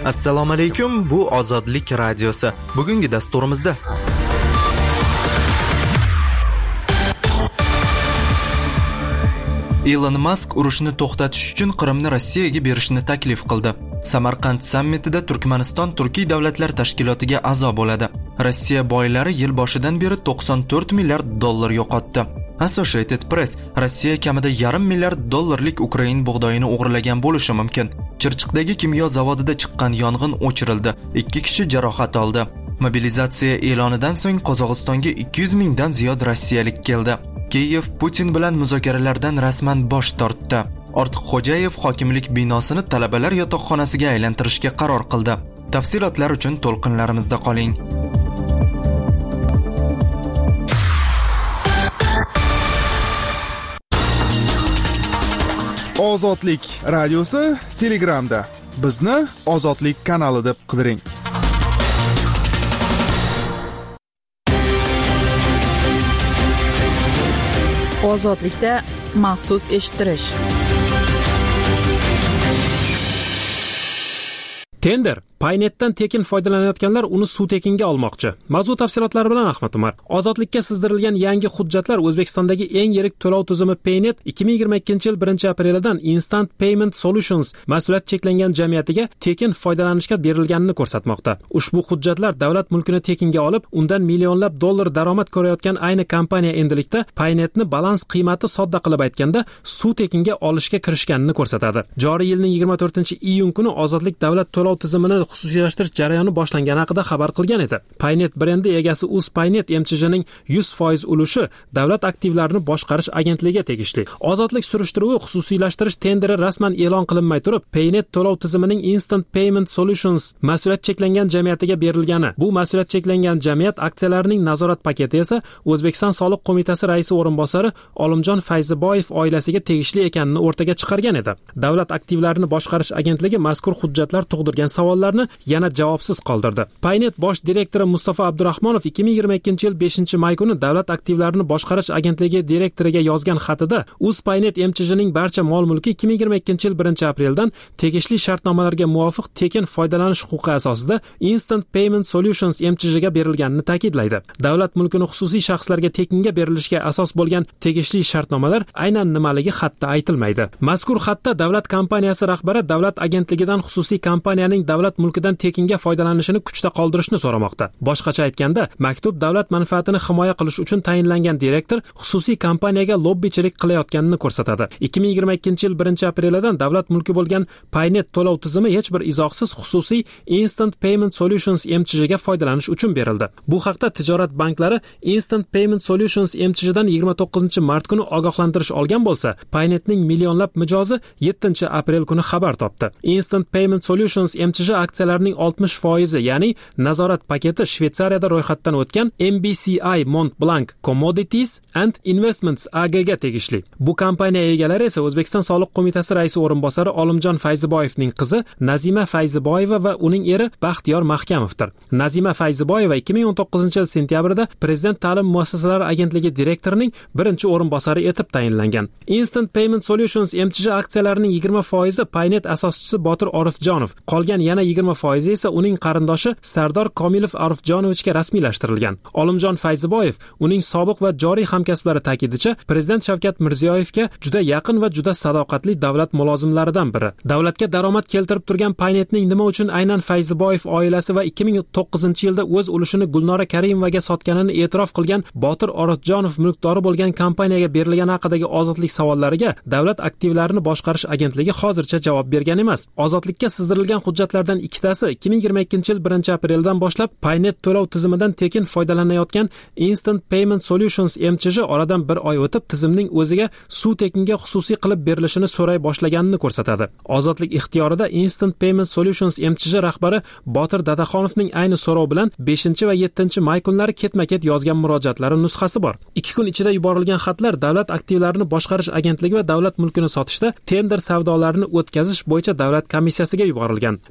Assalomu alaykum, bu Ozodlik radiosi. Bugungi dasturimizda Elon Musk urushni to'xtatish uchun Qrimni Rossiyaga berishni taklif qildi. Samarqand sammitida Turkmaniston Turkiy davlatlar tashkilotiga a'zo bo'ladi. Rossiya boylari yil boshidan beri 94 milliard dollar yo'qotdi. Associated Press Rossiya kamida $0,5 milliard Ukrain bug'doyini o'g'irlagan bo'lishi mumkin. Chirchiqdagi kimyo zavodida chiqqan yong'in o'chirildi. 2 kishi jarohat oldi. Mobilizatsiya e'lonidan so'ng Qozog'istonga 200 mingdan ziyod rossiyalik keldi. Kiyev Putin bilan muzokaralardan rasman bosh tortdi. Ortiqxo'jayev hokimlik binosini talabalar yotoqxonasiga aylantirishga qaror qildi. Tafsilotlar uchun to'lqinlarimizda qoling. Ozodlik radiosi Telegramda. Bizni Ozodlik kanali deb qidiring. Ozodlikda maxsus eshittirish. Tender Paynetdan tekin foydalanayotganlar uni suv tekinga olmoqchi. Mavzu tafsilotlari bilan Ahmad Umar. Ozodlikka sizdirilgan yangi hujjatlar O'zbekistondagi eng yirik to'lov tizimi Paynet 2022-yil 1-aprelidan Instant Payment Solutions mas'uliyat cheklangan jamiyatiga tekin foydalanishga berilganini ko'rsatmoqda. Ushbu hujjatlar davlat mulkini tekinga olib, undan millionlab dollar daromad ko'rayotgan ayni kompaniya endilikda Paynetni balans qiymati sodda qilib aytganda suv tekinga olishga kirishganini ko'rsatadi. Joriy yilning 24-iyun kuni Ozodlik davlat to'lov tizimini xususiylashtirish jarayoni boshlangani haqida xabar qilgan edi. Paynet brendi egasi Paynet MCJning 100% ulushi davlat aktivlarini boshqarish agentligiga tegishli. Ozodlik surishtiruvi xususiylashtirish tenderi rasman e'lon qilinmay turib, Paynet to'lov tizimining Instant Payment Solutions mas'uliyat cheklangan jamiyatiga berilgani. Bu mas'uliyat cheklangan jamiyat aksiyalarining nazorat paketi esa O'zbekiston Soliq qo'mitasi raisi o'rinbosari Olimjon Fayziboyev oilasiga tegishli ekanini o'rtaga chiqargan edi. Davlat aktivlarini boshqarish agentligi mazkur hujjatlar tug'dirgan savollarni yana javobsiz qoldirdi. Paynet bosh direktori Mustafa Abdurahmonov 2022-yil 5-may kuni davlat aktivlarini boshqarish agentligi direktoriga yozgan xatida Paynet MCJning barcha mol-mulki 2022-yil 1-apreldan tegishli shartnomalarga muvofiq tekin foydalanish huquqi asosida Instant Payment Solutions MCJga berilganini ta'kidlaydi. Davlat mulkini xususiy shaxslarga tekinga berilishiga asos bo'lgan tegishli shartnomalar aynan nimaligi xatda aytilmaydi. Mazkur xatda davlat kompaniyasi rahbari davlat agentligidan xususiy kompaniyaning davlat mulkidan tekinga foydalanishini kuchda qoldirishni so'ramoqda. Boshqacha aytganda, maktub davlat manfaatini himoya qilish uchun tayinlangan direktor xususiy kompaniyaga lobbichilik qilayotganini ko'rsatadi. 2022-yil 1-aprelidan davlat mulki bo'lgan Paynet to'lov tizimi hech bir izohsiz xususiy Instant Payment Solutions MCJga foydalanish uchun berildi. Bu haqda tijorat banklari Instant Payment Solutions MCJdan 29-mart kuni ogohlantirish olgan bo'lsa, Paynetning millionlab mijozi 7-aprel kuni xabar topdi. Instant Payment Solutions MCJ aksiyalarining 60%, ya'ni nazorat paketi Shveysariyada ro'yxatdan o'tgan MBCI Montblanc Commodities and Investments AGga tegishli. Bu kompaniya egalari esa O'zbekiston Soliq qo'mitasi raisi o'rinbosari Olimjon Fayziboyevning qizi Nazima Fayziboyeva va uning eri Baxtiyor Mahkamovdir. Nazima Fayziboyeva 2019-yil sentyabrda Prezident ta'lim muassasalari agentligi direktorining birinchi o'rinbosari etib tayinlangan. Instant Payment Solutions MCJ aksiyalarining 20% Paynet asoschisi Botir Orifjonov, qolgan yana 20% esa uning qarindoshi Sardor Komilov Arifjonovichga rasmiylashtirilgan. Olimjon Fayziboyev uning sobiq va joriy hamkasblari ta'kidicha Prezident Shavkat Mirziyoyevga juda yaqin va juda sadoqatli davlat mulozimlaridan biri. Davlatga daromad keltirib turgan Paynetning nima uchun aynan Fayziboyev oilasi va 2009-yilda o'z ulushini Gulnora Karimovaga sotganini e'tirof qilgan Botir Orifjonov mulkdori bo'lgan kompaniyaga berilgani haqidagi ozodlik savollariga davlat aktivlarini boshqarish agentligi hozircha javob bergan emas. Ozodlikka sizdirilgan hujjatlardan ikkitasi 2022-yil 1-apreldan boshlab Paynet to'lov tizimidan tekin foydalanayotgan Instant Payment Solutions MCJ oradan bir oy o'tib tizimning o'ziga suv tekinga xususiy qilib berilishini so'ray boshlaganini ko'rsatadi. Ozodlik ixtiyorida Instant Payment Solutions MCJ rahbari Botir Dadaxonovning ayni so'rov bilan 5 va 7-may kunlari ketma-ket yozgan murojaatlari nusxasi bor. 2 kun ichida yuborilgan xatlar davlat aktivlarini boshqarish agentligi va davlat mulkini sotishda tender savdolarini o'tkazish bo'yicha davlat komissiyasiga yuborilgan. 5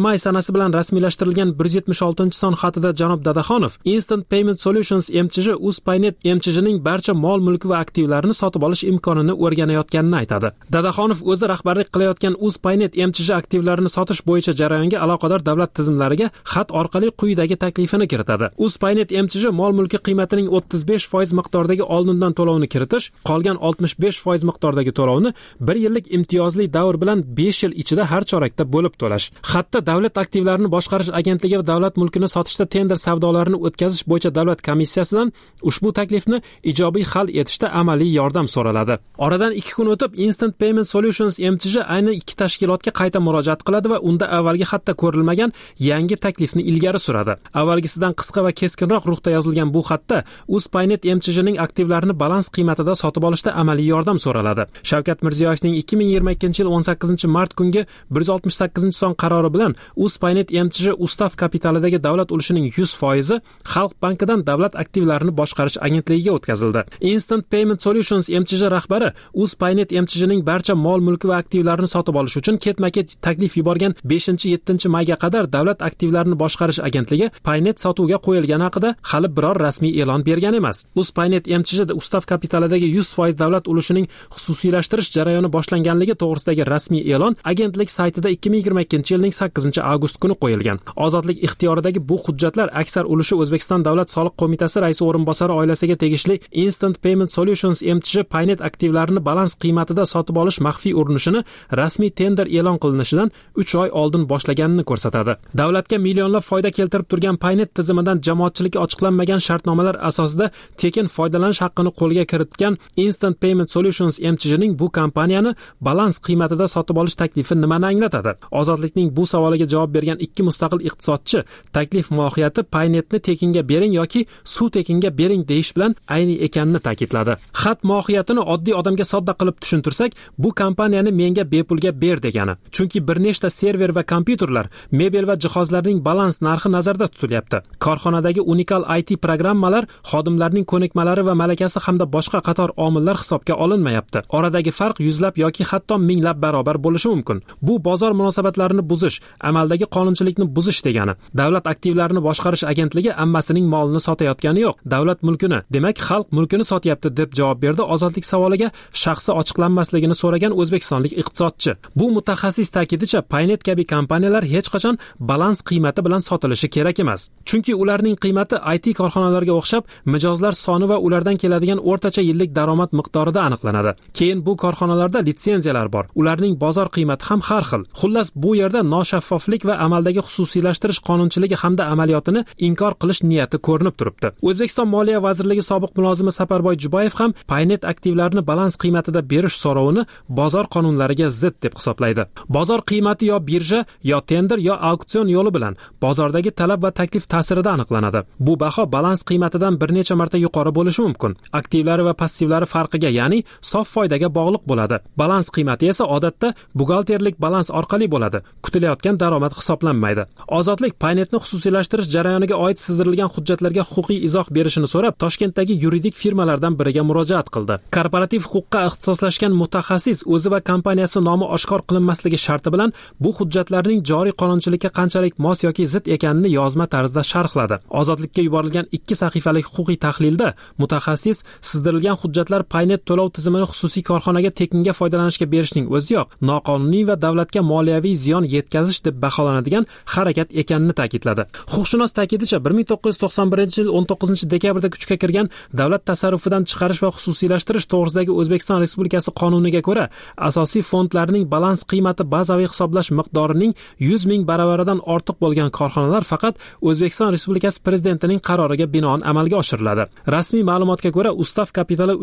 may sanasi bilan rasmiylashtirilgan 176-son xatida janob Dadaxonov Instant Payment Solutions MChJ Uzpaynet MChJning barcha mol mulki va aktivlarini sotib olish imkonini o'rganayotganini aytadi. Dadaxonov o'zi rahbarlik qilayotgan Uzpaynet MChJ aktivlarini sotish bo'yicha jarayonga aloqador davlat tizimlariga xat orqali quyidagi taklifini kiritadi. Uzpaynet MChJ mol mulki qiymatining 35% miqdordagi oldindan to'lovni kiritish, qolgan 65% miqdordagi to'lovni 1 yillik imtiyozli davr bilan 5 yil ichida har chorakda bo'lib to'lash. Xatda davlat aktivlarini boshqarish agentligi va davlat mulkini sotishda tender savdolarini o'tkazish bo'yicha davlat komissiyasidan ushbu taklifni ijobiy hal etishda amaliy yordam so'raladi. Oradan 2 kun o'tib Instant Payment Solutions MChJ aynan 2 tashkilotga qayta murojaat qiladi va unda avvalgi xatda ko'rilmagan yangi taklifni ilgari suradi. Avvalgisidan qisqa va keskinroq ruhda yozilgan bu xatda Uzpaynet MChJning aktivlarini balans qiymatida sotib olishda amaliy yordam so'raladi. Shavkat Mirziyoyevning 2022-yil 18-mart kungi 168-son qarori bilan Uzpaynet MChJ ustav kapitalidagi davlat ulushining 100% Xalq bankidan davlat aktivlarini boshqarish agentligiga o'tkazildi. Instant Payment Solutions MChJ rahbari Uzpaynet MChJning barcha mol mulki va aktivlarini sotib olish uchun ketma-ket taklif yuborgan 5-7 mayga qadar davlat aktivlarini boshqarish agentligi Paynet sotuvga qo'yilgani haqida hali biror rasmiy e'lon bergan emas. Uzpaynet MChJ ustav kapitalidagi 100% davlat ulushining xususiylashtirish jarayoni boshlanganligi to'g'risidagi rasmiy e'lon agentlik saytida 2022-yilning 8-avgust kuni qo'yilgan. Ozodlik ixtiyoridagi bu hujjatlar aksar ulushi O'zbekiston Davlat soliq qo'mitasi raisi o'rinbosari oilasiga tegishli Instant Payment Solutions MChJ Paynet aktivlarini balans qiymatida sotib olish maxfiy urinishini rasmiy tender e'lon qilinishidan 3 oy oldin boshlaganini ko'rsatadi. Davlatga millionlab foyda keltirib turgan Paynet tizimidan jamoatchilikka ochiqlanmagan shartnomalar asosida tekin foydalanish haqqini qo'lga kiritgan Instant Payment Solutions MChJning bu kompaniyani balans qiymatida sotib olish taklifi nimani anglatadi? Ozodlikning bu savoliga javob bergan 2 mustaqil iqtisodchi taklif mohiyati Paynetni tekinga bering yoki suv tekinga bering deyish bilan ayni ekanini ta'kidladi. Xat mohiyatini oddiy odamga sodda qilib tushuntirsak, bu kompaniyani menga bepulga ber degani. Chunki bir nechta server va kompyuterlar, mebel va jihozlarning balans narxi nazarda tutilyapti. Korxonadagi unikal IT programmalar, xodimlarning ko'nikmalari va malakasi hamda boshqa qator omillar hisobga olinmayapti. Oradagi farq yuzlab yoki hatto minglab barobar bo'lishi mumkin. Bu bozor munosabatlarini buzish, amaldagi qonunchilikni buzish degani. Davlat aktivlarini boshqarish agentligi ammasining molini sotayotgani yo'q, davlat mulkini, demak xalq mulkini sotyapti deb javob berdi ozodlik savoliga shaxsi ochiqlanmasligini so'ragan o'zbekistonlik iqtisodchi. Bu mutaxassis ta'kidicha Paynet kabi kompaniyalar hech qachon balans qiymati bilan sotilishi kerak emas. Chunki ularning qiymati IT korxonalarga o'xshab mijozlar soni va ulardan keladigan o'rtacha yillik daromad miqdorida aniqlanadi. Keyin bu korxonalarda litsenziyalar bor. Ularning bozor qiymati ham har xil. Xullas bu yerda noshaffoflik va amaldagi xususiylashtirish qonunchiligi hamda amaliyotini inkor qilish niyati ko'rinib turibdi. O'zbekiston Moliya vazirligi sobiq mulozimi Saparboy Jubayev ham Paynet aktivlarini balans qiymatida berish so'rovini bozor qonunlariga zid deb hisoblaydi. Bozor qiymati yo birja, yo tender, yo auksion yo'li bilan bozordagi talab va taklif ta'sirida aniqlanadi. Bu baho balans qiymatidan bir necha marta yuqori bo'lishi mumkin. Aktivlari va passivlari farqiga, ya'ni sof foydaga bog'liq bo'ladi. Balans qiymati esa odatda buxgalterlik balans orqali bo'ladi. Kutilayotgan daromad hisoblanmaydi. Ozodlik Paynetni xususiylashtirish jarayoniga oid sizdirilgan hujjatlarga huquqiy izoh berishini so'rab Toshkentdagi yuridik firmalardan biriga murojaat qildi. Korporativ huquqqa ixtisoslashgan mutaxassis o'zi va kompaniyasi nomi oshkor qilinmasligi sharti bilan bu hujjatlarning joriy qonunchilikka qanchalik mos yoki zid ekanini yozma tarzda sharhladi. Ozodlikka yuborilgan 2 sahifalik huquqiy tahlilda mutaxassis sizdirilgan hujjatlar Paynet to'lov tizimini xususiy korxonaga tekinga foydalanishga berishning o'ziyoq noqonuniy va davlatga moliyaviy ziyon yetkazish deb baholanadigan harakat ekanini ta'kidladi. Huquqshunos ta'kidicha 1991-yil 19-dekabrda kuchga kirgan davlat tasarrufidan chiqarish va xususiylashtirish to'g'risidagi O'zbekiston Respublikasi qonuniga ko'ra asosiy fondlarning balans qiymati bazaviy hisoblash miqdorining 100 ming baravaridan ortiq bo'lgan korxonalar faqat O'zbekiston Respublikasi prezidentining qaroriga binoan amalga oshiriladi. Rasmiy ma'lumotga ko'ra, ustav kapitali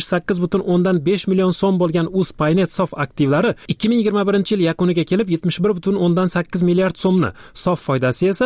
378,5 million so'm bo'lgan Uzpaynet sof aktivlari 2021-yil yakuniga kelib 71,8 milliard so'mni, sof foydasi esa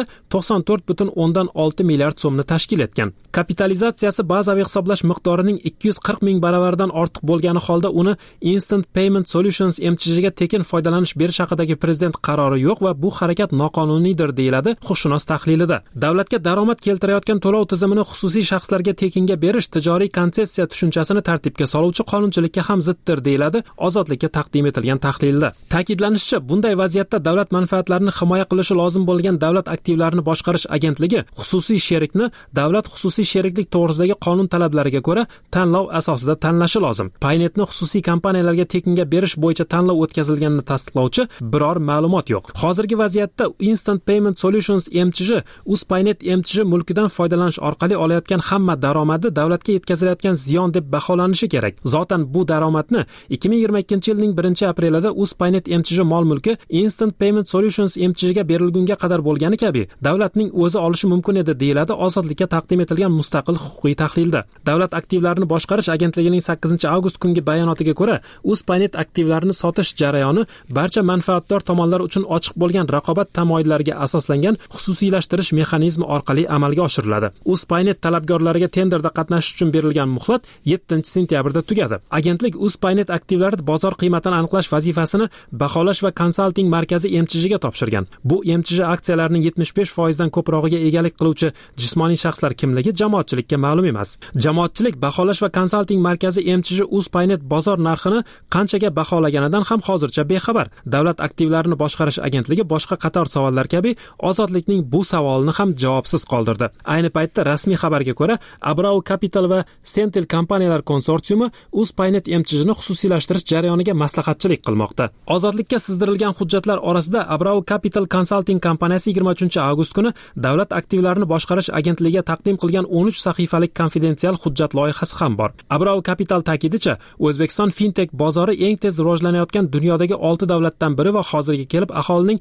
94,6 milliard so'mni tashkil etgan. Kapitalizatsiyasi bazaviy hisoblash miqdorining 240 ming baravaridan ortiq bo'lgani holda uni Instant Payment Solutions MChJga tekin foydalanish berish haqidagi prezident qarori yo'q va bu harakat noqonuniydir deyiladi huquqshunos tahlilida. Davlatga daromad keltirayotgan to'lov tizimini xususiy shaxslarga tekinga berish tijoriy konsessiya tushunchasini tartibga soluvchi qonunchilikka ham ziddir deyiladi Ozodlikka taqdim etilgan tahlilda. Ta'kidlanishicha, bunday vaziyatda davlat manfaati manfaatlarini himoya qilishi lozim bo'lgan davlat aktivlarini boshqarish agentligi xususiy sherikni davlat xususiy sheriklik to'g'risidagi qonun talablariga ko'ra tanlov asosida tanlashi lozim. Paynetni xususiy kompaniyalarga tekinga berish bo'yicha tanlov o'tkazilganini tasdiqlovchi biror ma'lumot yo'q. Hozirgi vaziyatda Instant Payment Solutions MCJ Uzpaynet MCJ mulkidan foydalanish orqali olayotgan hamma daromadi davlatga yetkazilayotgan ziyon deb baholanishi kerak. Zotan bu daromadni 2022-yilning 1-aprelida Uzpaynet MCJ mol mulki Instant Payment Solutions MCJga berilgunga qadar bo'lgani kabi davlatning o'zi olishi mumkin edi, deyiladi Ozodlikka taqdim etilgan mustaqil huquqiy tahlilda. Davlat aktivlarini boshqarish agentligining 8-avgust kungi bayonotiga ko'ra, Uzpaynet aktivlarini sotish jarayoni barcha manfaatdor tomonlar uchun ochiq bo'lgan raqobat tamoyillariga asoslangan xususiylashtirish mexanizmi orqali amalga oshiriladi. Uzpaynet talabgorlariga tenderda qatnashish uchun berilgan muhlat 7-sentyabrda tugadi. Agentlik Uzpaynet aktivlari bozor qiymatini aniqlash vazifasini baholash va konsalting markazi MCJga topshirgan. Bu MCJ aksiyalarining 75% dan ko'prog'iga egalik qiluvchi jismoniy shaxslar kimligi jamoatchilikka ma'lum emas. Jamoatchilik baholash va konsalting markazi MCJ Uzpaynet bozor narxini qanchaga baholaganidan ham hozircha bexabar. Davlat aktivlarini boshqarish agentligi boshqa qator savollar kabi Ozodlikning bu savolini ham javobsiz qoldirdi. Ayni paytda rasmiy xabarga ko'ra, Abrau Capital va Sentel kompaniyalar konsorsiumi Uzpaynet MCJni xususiylashtirish jarayoniga maslahatchilik qilmoqda. Ozodlikka sizdirilgan hujjatlar orasida Abrau Capital Consulting kompaniyasi 23-avgust kuni davlat aktivlarini boshqarish agentligiga taqdim qilgan 13 sahifalik konfidensial hujjat loyihasi ham bor. Abrau Capital ta'kidicha, O'zbekiston fintech bozori eng tez rivojlanayotgan dunyodagi 6 davlatdan biri va hozirga kelib aholining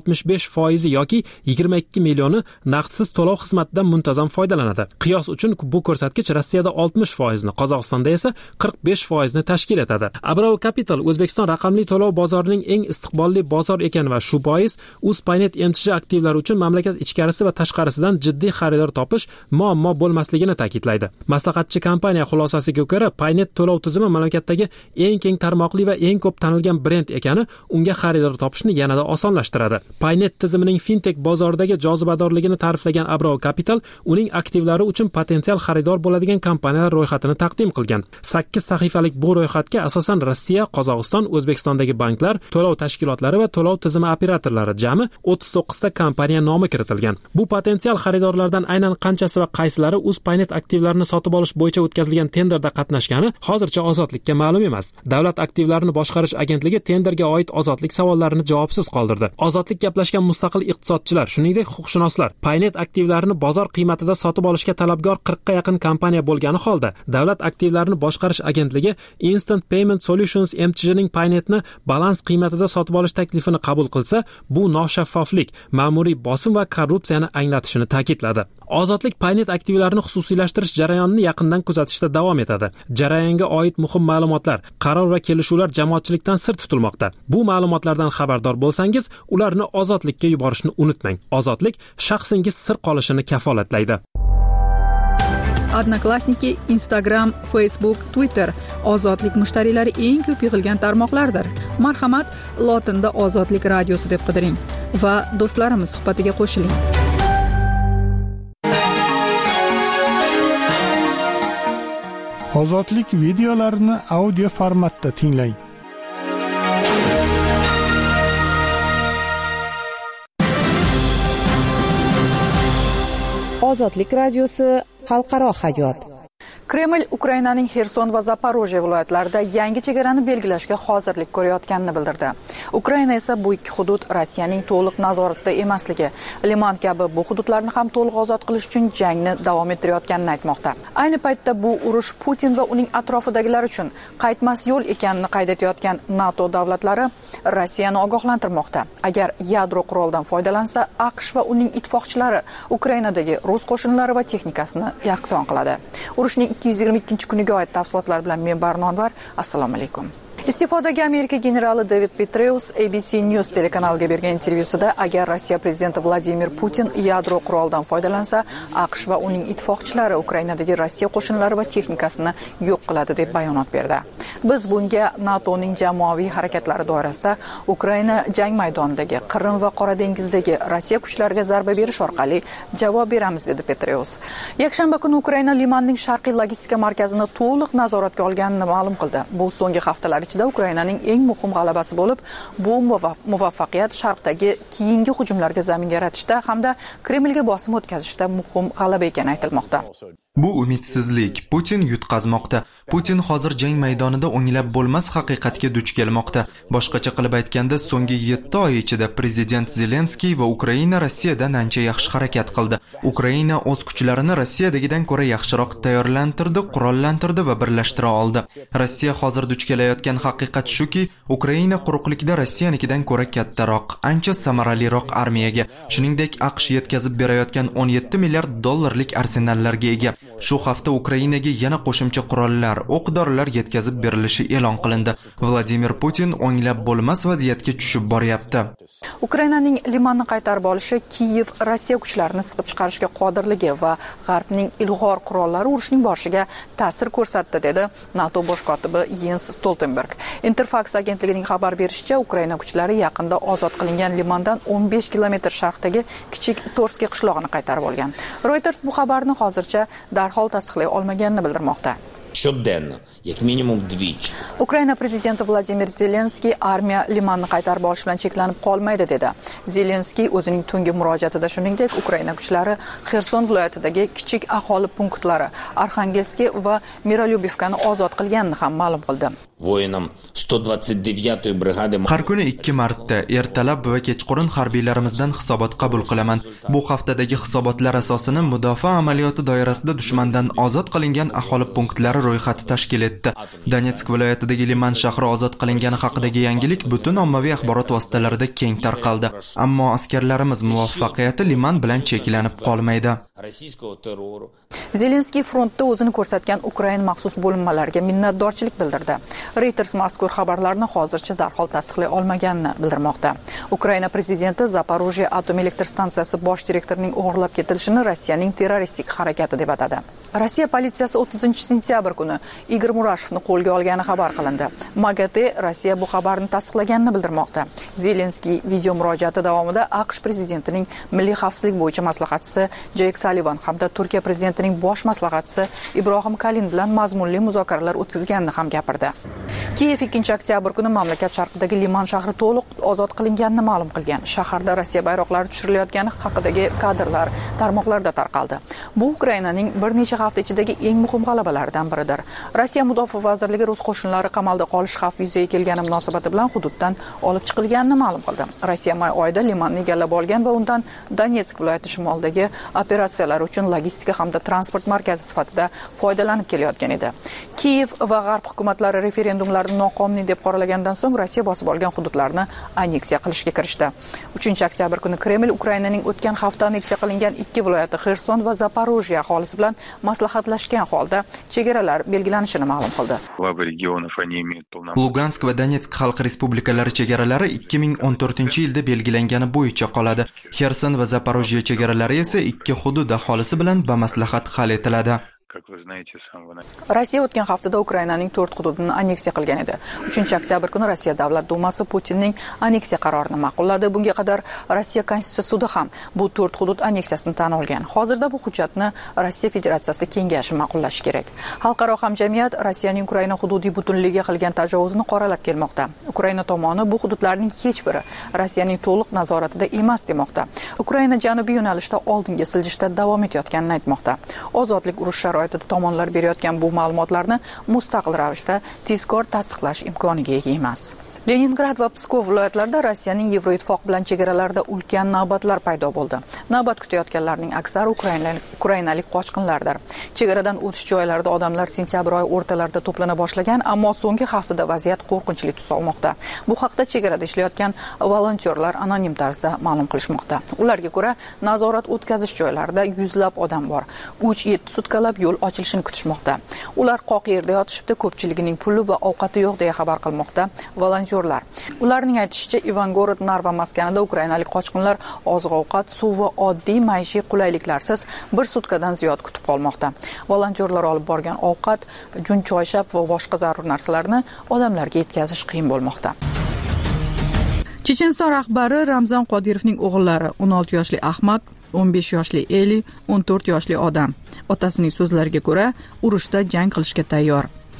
65% yoki 22 millioni naqdsiz to'lov xizmatidan muntazam foydalanadi. Qiyos uchun bu ko'rsatkich Rossiyada 60%, Qozog'istonda esa 45% tashkil etadi. Abrau Capital O'zbekiston raqamli to'lov bozorining eng istiqbolli bozor ekan va shu bois Uzpaynet MCJ aktivlari uchun mamlakat ichkarisi va tashqarisidan jiddiy xaridor topish muammo bo'lmasligini ta'kidlaydi. Maslahatchi kompaniya xulosasiga ko'ra, Paynet to'lov tizimi mamlakatdagi eng keng tarmoqli va eng ko'p tanilgan brend ekani unga xaridor topishni yanada osonlashtiradi. Paynet tizimining fintech bozoridagi jozibadorligini ta'riflagan Abrau Capital uning aktivlari uchun potensial xaridor bo'ladigan kompaniyalar ro'yxatini taqdim qilgan. 8 sahifalik bu ro'yxatga asosan Rossiya, Qozog'iston, O'zbekistondagi banklar, to'lov tashkilotlari va to'lov tizimi operatorlari jami 39 ta kompaniya nomi kiritilgan. Bu potensial xaridorlardan aynan qanchasi va qaysilari Uzpaynet aktivlarini sotib olish bo'yicha o'tkazilgan tenderda qatnashgani hozircha Ozodlikka ma'lum emas. Davlat aktivlarini boshqarish agentligi tenderga oid Ozodlik savollarini javobsiz qoldirdi. Ozodlik gaplashgan mustaqil iqtisodchilar, shuningdek huquqshunoslar, Paynet aktivlarini bozor qiymatida sotib olishga talabgor 40 ga yaqin kompaniya bo'lgani holda, davlat aktivlarini boshqarish agentligi Instant Payment Solutions MCJning Paynetni balans qiymatida sotib olish taklifini qabul qilsa, bu noshaffoflik, ma'muriy bosim va korrupsiyani anglatishini ta'kidladi. Ozodlik Paynet aktivlarini xususiylashtirish jarayonini yaqindan kuzatishda davom etadi. Jarayonga oid muhim ma'lumotlar, qaror va kelishuvlar jamoatchilikdan sir tutilmoqda. Bu ma'lumotlardan xabardor bo'lsangiz, ularni Ozodlikka yuborishni unutmang. Ozodlik shaxsingiz sir qolishini kafolatlaydi. Odnoklassniki, Instagram, Facebook, Twitter Ozodlik mushtariylari eng ko'p yig'ilgan tarmoqlardir. Marhamat, lotinda Ozodlik radiosi deb qidiring va do'stlarimiz suhbatiga qo'shiling. Ozodlik videolarini audio formatda tinglang. Ozodlik radiosi xalqaro hayot. Kreml Ukrainaning Xerson va Zaporojye viloyatlarida yangi chegarani belgilashga hozirlik ko'rayotganini bildirdi. Ukraina esa bu ikki hudud Rossiyaning to'liq nazoratida emasligi, Liman kabi bu hududlarni ham to'liq ozod qilish uchun jangni davom ettirayotganini aytmoqda. Ayni paytda bu urush Putin va uning atrofidagilar uchun qaytmas yo'l ekanini qayd etayotgan NATO davlatlari Rossiyani ogohlantirmoqda. Agar yadro quroldan foydalansa, AQSh va uning ittifoqchilari Ukrainadagi rus qo'shinlari va texnikasini yakson qiladi. Urushning 222-kuniga oid tafsilotlar bilan men Barnonvar. Assalomu alaykum. Iste'fodagi Amerika generali David Petraeus ABC News telekanaliga bergan intervyusida agar Rossiya prezidenti Vladimir Putin yadro quroldan foydalansa, AQSh va uning ittifoqchilari Ukrainadagi Rossiya qo'shinlari va texnikasini yo'q qiladi deb bayonot berdi. Biz bunga NATOning jamoaviy harakatlari doirasida Ukraina jang maydonidagi Qrim va Qora dengizdagi Rossiya kuchlariga zarba berish orqali javob beramiz, dedi Petraeus. Yakshanba kuni Ukraina Limanning sharqiy logistika markazini to'liq nazoratga olganini ma'lum qildi. Bu so'nggi haftalar ichida ichida Ukrainaning eng muhim g'alabasi bo'lib, bu muvaffaqiyat Sharqdagi keyingi hujumlarga zamin yaratishda hamda Kremlga bosim o'tkazishda muhim g'alaba ekani aytilmoqda. Bu umidsizlik Putin yutqazmoqda. Putin hozir jang maydonida o'nglab bo'lmas haqiqatga duch kelmoqda. Boshqacha qilib aytganda, so'nggi 7 oy ichida prezident Zelenskiy va Ukraina Rossiyadan ancha yaxshi harakat qildi. Ukraina o'z kuchlarini Rossiyadagidan ko'ra yaxshiroq tayyorlantirdi, qurollantirdi va birlashtira oldi. Rossiya hozir duch kelayotgan haqiqat shuki, Ukraina quruqlikda Rossiyanikidan ko'ra kattaroq, ancha samaraliroq armiyaga, shuningdek AQSh yetkazib berayotgan 17 milliard dollarlik arsenallarga ega. Shu hafta Ukrainaga yana qo'shimcha qurollar, o'q-dorilar yetkazib berilishi e'lon qilindi. Vladimir Putin o'nglab bo'lmas vaziyatga tushib boryapti. Ukrainaning Limanni qaytarib olishi Kiyev Rossiya kuchlarini siqib chiqarishga qodirligi va G'arbning ilg'or qurollari urushning boshiga ta'sir ko'rsatdi, dedi NATO bosh kotibi Jens Stoltenberg. Interfax agentligining xabar berishicha, Ukraina kuchlari yaqinda ozod qilingan Limandan 15 kilometr sharqdagi kichik Torskiy qishlog'ini qaytarib olgan. Reuters bu xabarni hozircha darhol tasdiqlay olmaganini bildirmoqda. Щоденно, як мінімум двічі. Ukraina prezidenti Vladimir Zelenskiy armiya Limanni qaytarib olish bilan cheklanib qolmaydi, dedi. Zelenskiy o'zining tungi murojaatida shuningdek Ukraina kuchlari Xerson viloyatidagi kichik aholi punktlari Arxangelskiy va Mirolyubivkani ozod qilganini ham ma'lum qildi. Воїнам 129-ї бригади Har kuni 2 marta ertalab va kechqurun harbiylarimizdan hisobot qabul qilaman. Bu haftadagi hisobotlar asosini mudofaa amaliyoti doirasida dushmandan ozod qilingan aholi punktlari ro'yxati tashkil etdi. Donetsk viloyatidagi Liman shahri ozod qilingani haqidagi yangilik butun ommaviy axborot vositalarida keng tarqaldi. Ammo askarlarimiz muvaffaqiyati Liman bilan cheklanib qolmaydi. Zelenskiy frontda o'zini ko'rsatgan Ukraina maxsus bo'linmalariga minnatdorchilik bildirdi. Reuters mazkur xabarlarni hozircha darhol tasdiqlay olmaganini bildirmoqda. Ukraina prezidenti Zaporojye atom elektr stansiyasi bosh direktorining o'g'irlab ketilishini Rossiyaning terroristik harakati deb atadi. Rossiya politsiyasi 30-sentyabr kuni Igor Murashevni qo'lga olgani xabar qilindi. MAGATE Rossiya bu xabarni tasdiqlaganini bildirmoqda. Zelenskiy video murojaati davomida AQSh prezidentining milliy xavfsizlik bo'yicha maslahatchisi Jake Sullivan hamda Turkiya prezidentining bosh maslahatchisi Ibrohim Kalin bilan mazmunli muzokaralar o'tkazganini ham gapirdi. Kiyev 2-oktyabr kuni mamlakat sharqidagi Liman shahri to'liq ozod qilinganini ma'lum qilgan. Shaharda Rossiya bayroqlari tushirilayotgani haqidagi kadrlar tarmoqlarda tarqaldi. Bu Ukrainaning bir necha hafta ichidagi eng muhim g'alabalaridan biridir. Rossiya mudofaa vazirligi rus qo'shinlari qamalda qolish xavfi yuzaga kelgani munosabati bilan hududdan olib chiqilganini ma'lum qildi. Rossiya may oyida Limanni egallab olgan va undan Donetsk viloyati shimolidagi operatsiyalar uchun logistika hamda transport markazi sifatida foydalanib kelayotgan edi. Kiyev va G'arb hukumatlari referendumlarni noqonuniy deb qoralagandan so'ng Rossiya bosib olgan hududlarni anneksiya qilishga kirishdi. 3-oktyabr kuni Kreml Ukrainaning o'tgan hafta anneksiya qilingan 2 viloyati Xerson va Zaporojye aholisi bilan maslahatlashgan holda chegaralar belgilanishini ma'lum qildi. Lugansk va Donetsk xalq respublikalari chegaralari 2014-yilda belgilangani bo'yicha qoladi. Xerson va Zaporojye chegaralari esa 2 hudud aholisi bilan bamaslahat hal etiladi. Rossiya o'tgan haftada Ukrainaning 4 hududini anneksiya qilgan edi. 3-oktyabr kuni Rossiya Davlat dumasi Putinning anneksiya qarorini ma'qulladi. Bunga qadar Rossiya Konstitutsiya sudi ham bu 4 hudud anneksiyasini tan olgan. Hozirda bu hujjatni Rossiya Federatsiyasi kengashi ma'qullashi kerak. Xalqaro hamjamiyat Rossiyaning Ukraina hududiy butunligiga qilgan tajovuzini qoralab kelmoqda. Ukraina tomoni bu hududlarning hech biri Rossiyaning to'liq nazoratida emas demoqda. Ukraina janubiy yo'nalishda oldinga siljishda davom etayotganini aytmoqda. Ozodlik urush sharoitida tomonlar berayotgan bu ma'lumotlarni mustaqil ravishda tezkor tasdiqlash imkoniga ega emas. Leningrad va Pskov viloyatlarida Rossiyaning Yevroittifoq bilan chegaralarida ulkan navbatlar paydo bo'ldi. Navbat kutayotganlarning aksari ukrainalik qochqinlardir. Chegaradan o'tish joylarida odamlar sentyabr oyi o'rtalarida to'plana boshlagan, ammo so'nggi haftada vaziyat qo'rqinchli tus olmoqda. Bu haqda chegarada ishlayotgan volontyorlar anonim tarzda ma'lum qilishmoqda. Ularga ko'ra, nazorat o'tkazish joylarida yuzlab odam bor. 3-7 sutkalab yo'l ochilishini kutishmoqda. Ular qoq yerda yotishibdi, ko'pchiligining puli va ovqati yo'q deya xabar qilmoqda. Volontyorlar. Ularning aytishicha, Ivangorod, Narva maskanida ukrainalik qochqinlar oziq-ovqat, suv va oddiy maishiy qulayliklarsiz bir sutkadan ziyod kutib qolmoqda. Volontyorlar olib borgan ovqat, jun choyshab va boshqa zarur narsalarni odamlarga yetkazish qiyin bo'lmoqda. Checheniston rahbari Ramzan Qodirovning o'g'illari 16 yoshli Ahmad, 15 yoshli Eli, 14 yoshli odam. Otasining so'zlariga ko'ra, urushda jang qilishga tayyor.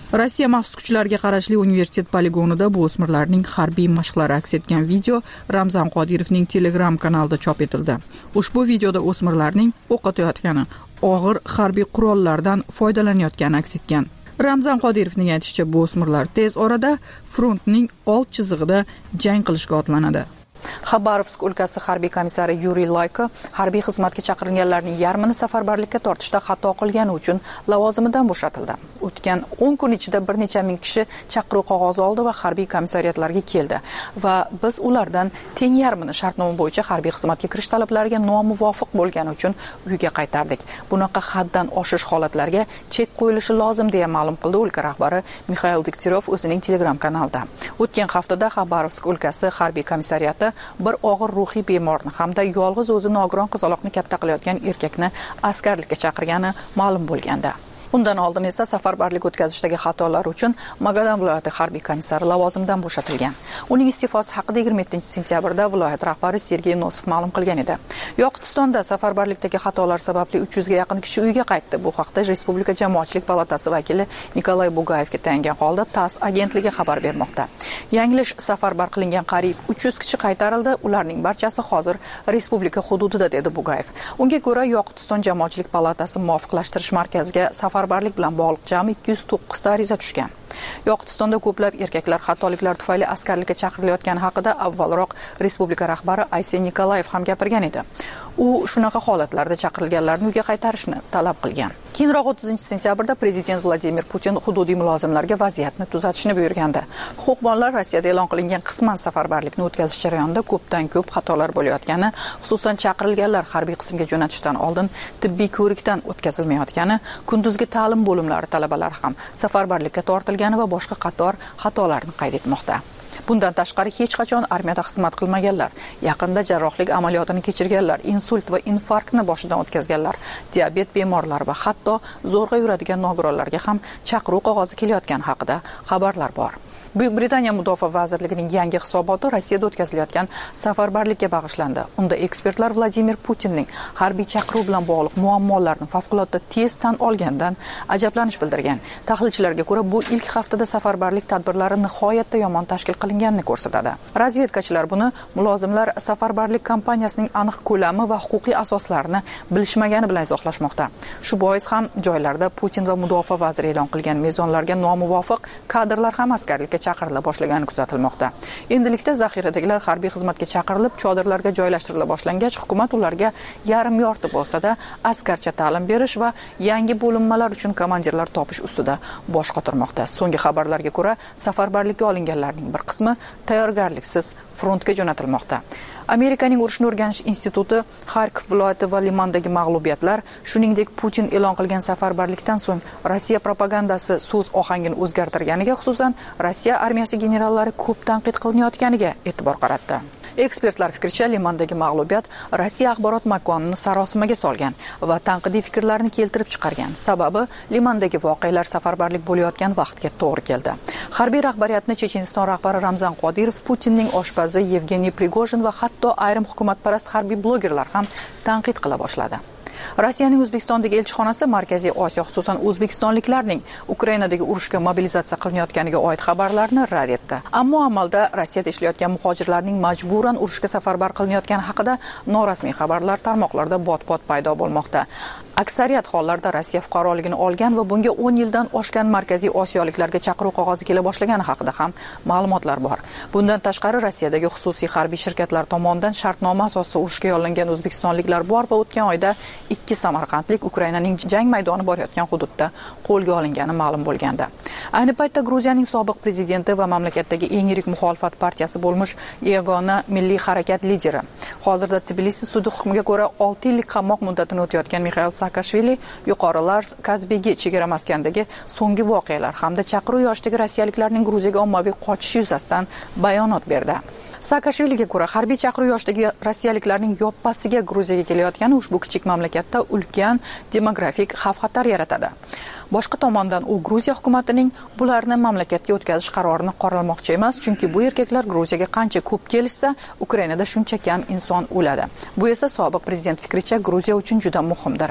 Rossiya maxsus kuchlarga qarashli universitet poligonida bu o'smirlarning harbiy mashqlari aks etgan video Ramzan Qodirovning Telegram kanalida chop etildi. Ushbu videoda o'smirlarning o'q otayotgani, og'ir harbiy qurollardan foydalanayotgani aks etgan. Ramzan Qodirovning aytishicha, bu o'smirlar tez orada frontning old chizig'ida jang qilishga otlanadi. Xabarovsk o'lkasi harbiy komissari Yuriy Layko harbiy xizmatga chaqirilganlarning yarmini safarbarlikka tortishda xato qilgani uchun lavozimidan bo'shatildi. O'tgan 10 kun ichida bir necha ming kishi chaqiruv qog'ozi oldi va harbiy komissariyatlarga keldi va biz ulardan teng yarmini shartnoma bo'yicha harbiy xizmatga kirish talablariga nomuvofiq bo'lgani uchun uyiga qaytardik. Bunaqa haddan oshish holatlarga chek qo'yilishi lozim deya ma'lum qildi o'lka rahbari Mikhail Degtyaryov o'zining Telegram kanalida. O'tgan haftada Xabarovsk o'lkasi harbiy komissariyati bir og'ir ruhiy bemorni hamda yolg'iz o'zi nogiron qizaloqni katta qilayotgan erkakni askarlikka chaqirgani ma'lum bo'lganda. Undan oldin esa safarbarlik o'tkazishdagi xatolar uchun Magadan viloyati harbiy komissari lavozimidan bo'shatilgan. Uning iste'fosi haqida 27-sentyabrda viloyat rahbari Sergey Nosov ma'lum qilgan edi. Yoqutistonda safarbarlikdagi xatolar sababli 300 ga yaqin kishi uyiga qaytdi. Bu haqda Respublika jamoatchilik palatasi vakili Nikolay Bugayevga tayangan holda TASS agentligi xabar bermoqda. Yanglish safarbar qilingan qariyb 300 kishi qaytarildi. Ularning barchasi hozir respublika hududida, dedi Bugayev. Unga ko'ra, Yoqutiston jamoatchilik palatasi muvofiqlashtirish markaziga safarbarlik bilan bog'liq jami 209 ta ariza tushgan. Yoqutistonda ko'plab erkaklar xatoliklar tufayli askarlikka chaqirilayotgani haqida avvalroq respublika rahbari Aysen Nikolayev ham gapirgan edi. U shunaqa holatlarda chaqirilganlarni uyga qaytarishni talab qilgan. Keyinroq 30-sentyabrda prezident Vladimir Putin hududiy mulozimlarga vaziyatni tuzatishni buyurgandi. Huquqbonlar Rossiyada e'lon qilingan qisman safarbarlikni o'tkazish jarayonida ko'pdan ko'p xatolar bo'layotgani, xususan chaqirilganlar harbiy qismga jo'natishdan oldin tibbiy ko'rikdan o'tkazilmayotgani, kunduzgi ta'lim bo'limlari talabalari ham safarbarlikka tortilgani va boshqa qator xatolarni qayd etmoqda. Bundan tashqari hech qachon armiyada xizmat qilmaganlar, yaqinda jarrohlik amaliyotini kechirganlar, insult va infarktni boshidan o'tkazganlar, diabet bemorlari va hatto zo'rg'a yuradigan nogironlarga ham chaqiruv qog'ozi kelayotgani haqida xabarlar bor. Buyuk Britaniya Mudofaa vazirligining yangi hisoboti Rossiyada o'tkazilayotgan safarbarlikka bag'ishlandi. Unda ekspertlar Vladimir Putinning harbiy chaqiruv bilan bog'liq muammolarni favqulodda tez tan olgandan ajablanish bildirgan. Tahlilchilarga ko'ra, bu ilk haftada safarbarlik tadbirlari nihoyatda yomon tashkil qilinganini ko'rsatadi. Razvedkachilar buni mulozimlar safarbarlik kampaniyasining aniq ko'lami va huquqiy asoslarini bilishmagani bilan izohlashmoqda. Shu bois ham joylarda Putin va mudofaa vaziri e'lon qilgan mezonlarga nomuvofiq kadrlar ham askarlikka chaqirila boshlagani kuzatilmoqda. Endilikda zaxiradagilar harbiy xizmatga chaqirilib, chodirlarga joylashtirila boshlangach, hukumat ularga yarim yorti bo'lsa-da askarcha ta'lim berish va yangi bo'linmalar uchun komandirlar topish ustida bosh qotirmoqda. So'nggi xabarlarga ko'ra, safarbarlikka olinganlarning bir qismi tayyorgarliksiz frontga jo'natilmoqda. Amerikaning urushni o'rganish instituti Xarkov viloyati va Limandagi mag'lubiyatlar, shuningdek Putin e'lon qilgan safarbarlikdan so'ng Rossiya propagandasi so'z ohangini o'zgartirganiga, xususan Rossiya armiyasi generallari ko'p tanqid qilinayotganiga e'tibor qaratdi. Ekspertlar fikricha, Limandagi mag'lubiyat Rossiya axborot makonini sarosimaga solgan va tanqidiy fikrlarni keltirib chiqargan. Sababi Limandagi voqealar safarbarlik bo'layotgan vaqtga to'g'ri keldi. Harbiy rahbariyatni Checheniston rahbari Ramzan Qodirov, Putinning oshpazi Yevgeniy Prigojin va hatto ayrim hukumatparast harbiy blogerlar ham tanqid qila boshladi. Rossiyaning O'zbekistondagi elchixonasi Markaziy Osiyo, xususan o'zbekistonliklarning Ukrainadagi urushga mobilizatsiya qilinayotganiga oid xabarlarni rad etdi. Ammo amalda Rossiyada ishlayotgan muhojirlarning majburan urushga safarbar qilinayotgani haqida norasmiy xabarlar tarmoqlarda bot-bot paydo bo'lmoqda. Aksariyat hollarda Rossiya fuqaroligini olgan va bunga 10 yildan oshgan Markaziy Osiyoliklarga chaqiruv qog'ozi kela boshlagani haqida ham ma'lumotlar bor. Bundan tashqari Rossiyadagi xususiy harbiy shirkatlar tomonidan shartnoma asosida urushga yollangan o'zbekistonliklar bor va o'tgan oyda 2 samarqandlik Ukrainaning jang maydoni borayotgan hududda qo'lga olingani ma'lum bo'lgandi. Ayni paytda Gruziyaning sobiq prezidenti va mamlakatdagi eng yirik muxolifat partiyasi bo'lmish Yagona Milliy harakat lideri, hozirda Tbilisi sudi hukmiga ko'ra 6 yillik qamoq muddatini o'tayotgan Mikhail Saakashvili yuqori Lars Kazbegi chegara maskandagi so'nggi voqealar hamda chaqiruv yoshidagi rossiyaliklarning Gruziyaga ommaviy qochishi yuzasidan bayonot berdi. Saakashviliga ko'ra, harbiy chaqiruv yoshidagi rossiyaliklarning yoppasiga Gruziyaga kelayotgani ushbu kichik mamlakatda ulkan demografik xavf-xatar yaratadi. Boshqa tomondan u Gruziya hukumatining bularni mamlakatga o'tkazish qarorini qoralamoqchi emas, chunki bu erkaklar Gruziyaga qancha ko'p kelishsa, Ukrainada shuncha kam inson o'ladi. Bu esa sobiq prezident fikricha Gruziya uchun juda muhimdir.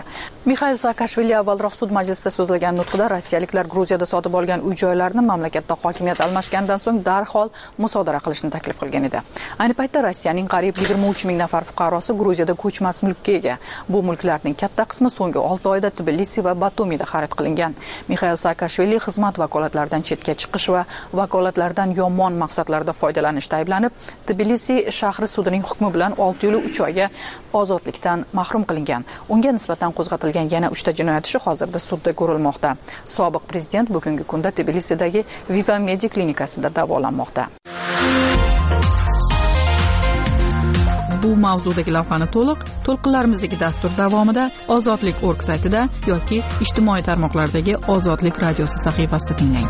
Mixail Saakashvili avvalroq sud majlisida so'zlagan nutqida rossiyaliklar Gruziyada sotib olgan uy-joylarni mamlakatda hokimiyat almashgandan so'ng darhol musodara qilishni taklif qilgan edi. Ayni paytda Rossiyaning qariyb 23 ming nafar fuqarosi Gruziyada ko'chmas mulkka ega. Bu mulklarning katta qismi so'nggi 6 oyda Tbilisi va Batumida xarid qilingan. Mixail Saakashvili xizmat vakolatlaridan chetga chiqish va vakolatlardan yomon maqsadlarda foydalanishda ayblanib, Tbilisi shahri sudining hukmi bilan 6 yil 3 oyga ozodlikdan mahrum qilingan. Unga nisbatan qo'zg'atilgan yana 3 ta jinoyat ishi hozirda sudda ko'rilmoqda. Sobiq prezident bugungi kunda Tbilisidagi Viva Medi klinikasida davolanmoqda. Bu mavzudagi lavhani to'lqinlarimizdagi dastur davomida ozodlik.org saytida yoki ijtimoiy tarmoqlardagi Ozodlik radiosi sahifasida tinglang.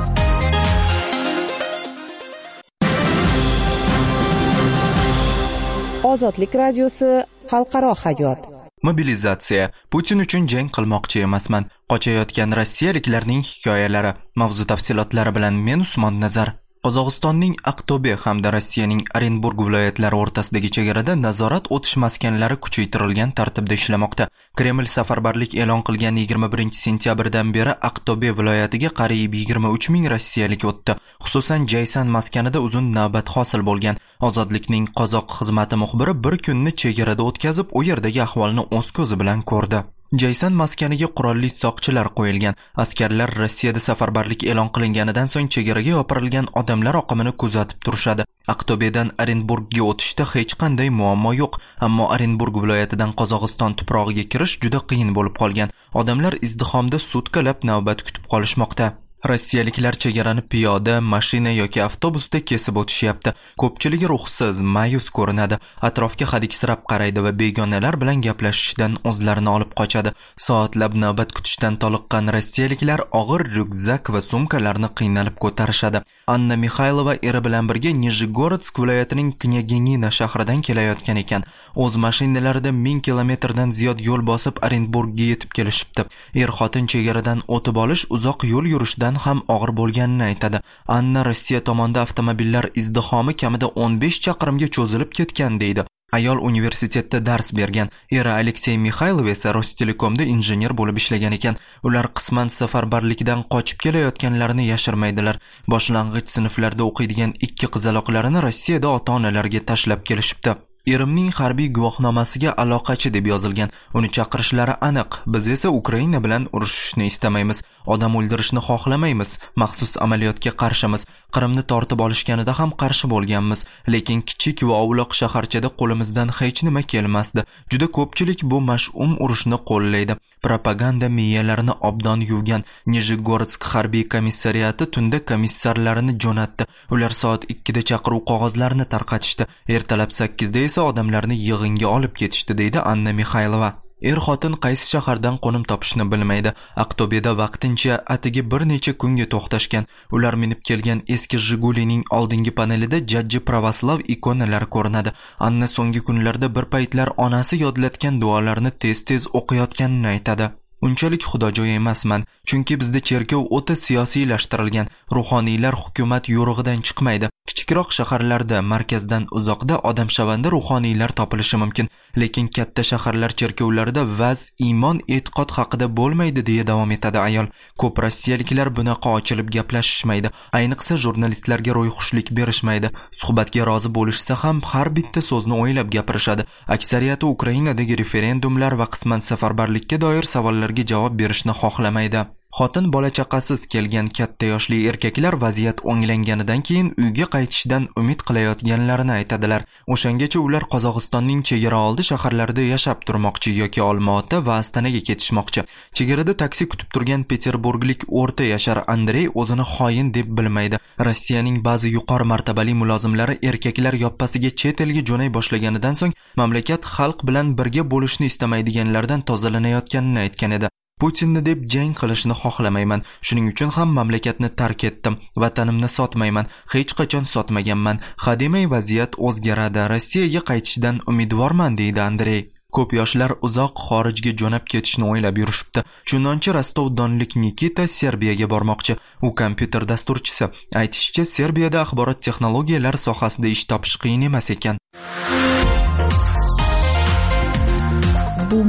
Ozodlik radiosi xalqaro hayot. Mobilizatsiya. Putin uchun jang qilmoqchi emasman. Qochayotgan rossiyaliklarning hikoyalari. Mavzu tafsilotlari bilan men Usmon Nazar. Qozog'istonning Aqto'be hamda Rossiyaning Orenburg viloyatlari o'rtasidagi chegarada nazorat o'tish maskanlari kuchaytirilgan tartibda ishlamoqda. Kreml safarbarlik e'lon qilgan 21-sentyabrdan beri Aqto'be viloyatiga qariyb 23 ming rossiyalik o'tdi. Xususan Jaysan maskanida uzun navbat hosil bo'lgan. Ozodlikning qozoq xizmati muxbiri bir kunni chegarada o'tkazib, u yerdagi ahvolni o'z ko'zi bilan ko'rdi. Jaysan maskaniga qurolli soqchilar qo'yilgan. Askarlar Rossiyada safarbarlik e'lon qilinganidan so'ng chegaraga yopirilgan odamlar oqimini kuzatib turishadi. Aqto'bedan Orenburgga o'tishda hech qanday muammo yo'q, ammo Orenburg viloyatidan Qozog'iston tuprog'iga kirish juda qiyin bo'lib qolgan. Odamlar izdihomda sutkalab navbat kutib qolishmoqda. Rossiyaliklar chegarani piyoda, mashina yoki avtobusda kesib o'tishyapti. Ko'pchiligi ruhsiz, ma'yus ko'rinadi. Atrofga hadiksirab qaraydi va begonalar bilan gaplashishdan o'zlarini olib qochadi. Soatlab navbat kutishdan toliqqan rossiyaliklar og'ir ryukzak va sumkalarni qiynalib ko'tarishadi. Anna Mikhaylova eri bilan birga Nizhgorodsk viloyatining Knyaginina shahridan kelayotgan ekan. O'z mashinalarida 1000 kilometrdan ziyod yo'l bosib Orenburgga yetib kelishibdi. Er-xotin chegaradan o'tib olish uzoq yo'l yurishdan ham og'ir bo'lganini aytadi. Anna Rossiya tomonidan avtomobillar izdihomi kamida 15 chaqirimga cho'zilib ketgan deydi. Ayol universitetda dars bergan. Eri Aleksey Mikhaylov esa Rostelekomda injener bo'lib ishlagan ekan. Ular qisman safarbarlikdan qochib kelayotganlarini yashirmaydilar. Boshlang'ich sinflarda o'qiydigan 2 qizaloqlarini Rossiyada ota-onalariga tashlab kelishibdi. Erimning harbiy guvohnomasiga aloqachi deb yozilgan. Uni chaqirishlari aniq. Biz esa Ukraina bilan urushishni istamaymiz. Odam o'ldirishni xohlamaymiz. Maxsus amaliyotga qarshimiz. Qrimni tortib olishganida ham qarshi bo'lganmiz. Lekin kichik va ovloq shaharchada qo'limizdan hech nima kelmasdi. Juda ko'pchilik bu mash'um urushni qo'llaydi. Propaganda miyalarini obdon yuvgan. Nizhgorodsk harbiy komissariyati tunda komissarlarini jo'natdi. Ular soat 2da chaqiruv qog'ozlarini tarqatishdi. Ertalab 8da esa odamlarni yig'inga olib ketishdi, deydi Anna Mikhaylova. Er-xotin qaysi shahardan qo'nim topishni bilmaydi. Aqto'beda vaqtincha atigi bir necha kunga to'xtashgan. Ular minib kelgan eski Jigulining oldingi panelida jajji pravoslav ikonalar ko'rinadi. Anna so'nggi kunlarda bir paytlar onasi yodlatgan duolarni tez-tez o'qiyotganini aytadi. Unchalik xudojo'y emasman, chunki bizda cherkov o'ta siyosiylashtirilgan. Ruhoniylar hukumat yo'rig'idan chiqmaydi. Kichikroq shaharlarda, markazdan uzoqda odamshavanda ruhoniylar topilishi mumkin, lekin katta shaharlar cherkovlarida vaz, iymon, e'tiqod haqida bo'lmaydi, deya davom etadi ayol. Ko'p rossiyaliklar bunaqa ochilib gaplashishmaydi, ayniqsa jurnalistlarga ro'yxushlik berishmaydi. Suhbatga rozi bo'lishsa ham har bitta so'zni o'ylab gapirishadi. Aksariyati Ukrainadagi referendumlar va qisman safarbarlikka doir savollarga javob berishni xohlamaydi. Xotin bola-chaqasiz kelgan katta yoshli erkaklar vaziyat o'nglanganidan keyin uyga qaytishdan umid qilayotganlarini aytadilar. O'shangacha ular Qozog'istonning chegara oldi shaharlarida yashab turmoqchi yoki Olmaota va Astanaga ketishmoqchi. Chegarada taksi kutib turgan Peterburglik o'rta yashar Andrey o'zini xoin deb bilmaydi. Rossiyaning ba'zi yuqori martabali mulozimlari erkaklar yoppasiga chet elga jo'nay boshlaganidan so'ng mamlakat xalq bilan birga bo'lishni istamaydiganlardan tozalanayotganini aytgan edi. Putinni deb jang qilishni xohlamayman. Shuning uchun ham mamlakatni tark etdim. Vatanimni sotmayman. Hech qachon sotmaganman. Hademay vaziyat o'zgaradi. Rossiyaga qaytishdan umidvorman, deydi Andrey. Ko'p yoshlar uzoq xorijga jo'nab ketishni o'ylab yurishibdi. Chunonchi Rostov-Donlik Nikita Serbiyaga bormoqchi. U kompyuter dasturchisi. Aytishicha, Serbiyada axborot texnologiyalari sohasida ish topish qiyin emas ekan. Bu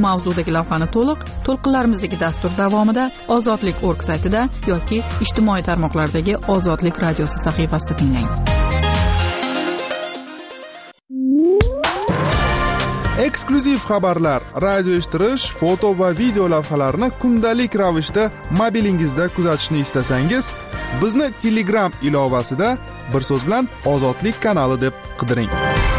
mavzudagi lavhani to'lqinlarimizdagi dastur davomida ozodlik.org saytida yoki ijtimoiy tarmoqlardagi Ozodlik radiosi sahifasida tinglang. Eksklyuziv xabarlar, radio eshittirish, foto va video lavhalarni kundalik ravishda mobilingizda kuzatishni istasangiz, bizni Telegram ilovasida bir so'z bilan Ozodlik kanali deb qidiring.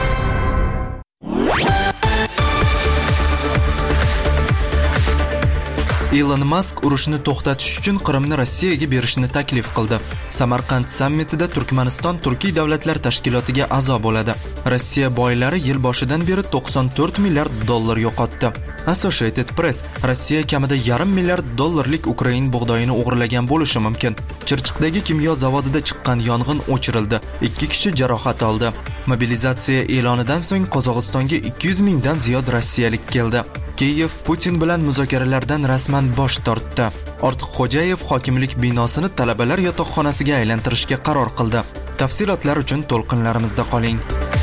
Elon Musk urushni to'xtatish uchun Qrimni Rossiyaga berishni taklif qildi. Samarqand sammitida Turkmaniston Turkiy davlatlar tashkilotiga a'zo bo'ladi. Rossiya boylari yil boshidan beri 94 milliard dollar yo'qotdi. Associated Press: Rossiya kamida $0,5 milliard Ukrain bug'doyini o'g'irlagan bo'lishi mumkin. Chirchiqdagi kimyo zavodida chiqqan yong'in o'chirildi. 2 kishi jarohat oldi. Mobilizatsiya e'lonidan so'ng Qozog'istonga 200 mingdan ziyod rossiyalik keldi. Kiyev Putin bilan muzokaralardan rasman bosh tortdi. Ortiqxo'jayev hokimlik binosini talabalar yotoqxonasiga aylantirishga qaror qildi. Tafsilotlar uchun to'lqinlarimizda qoling.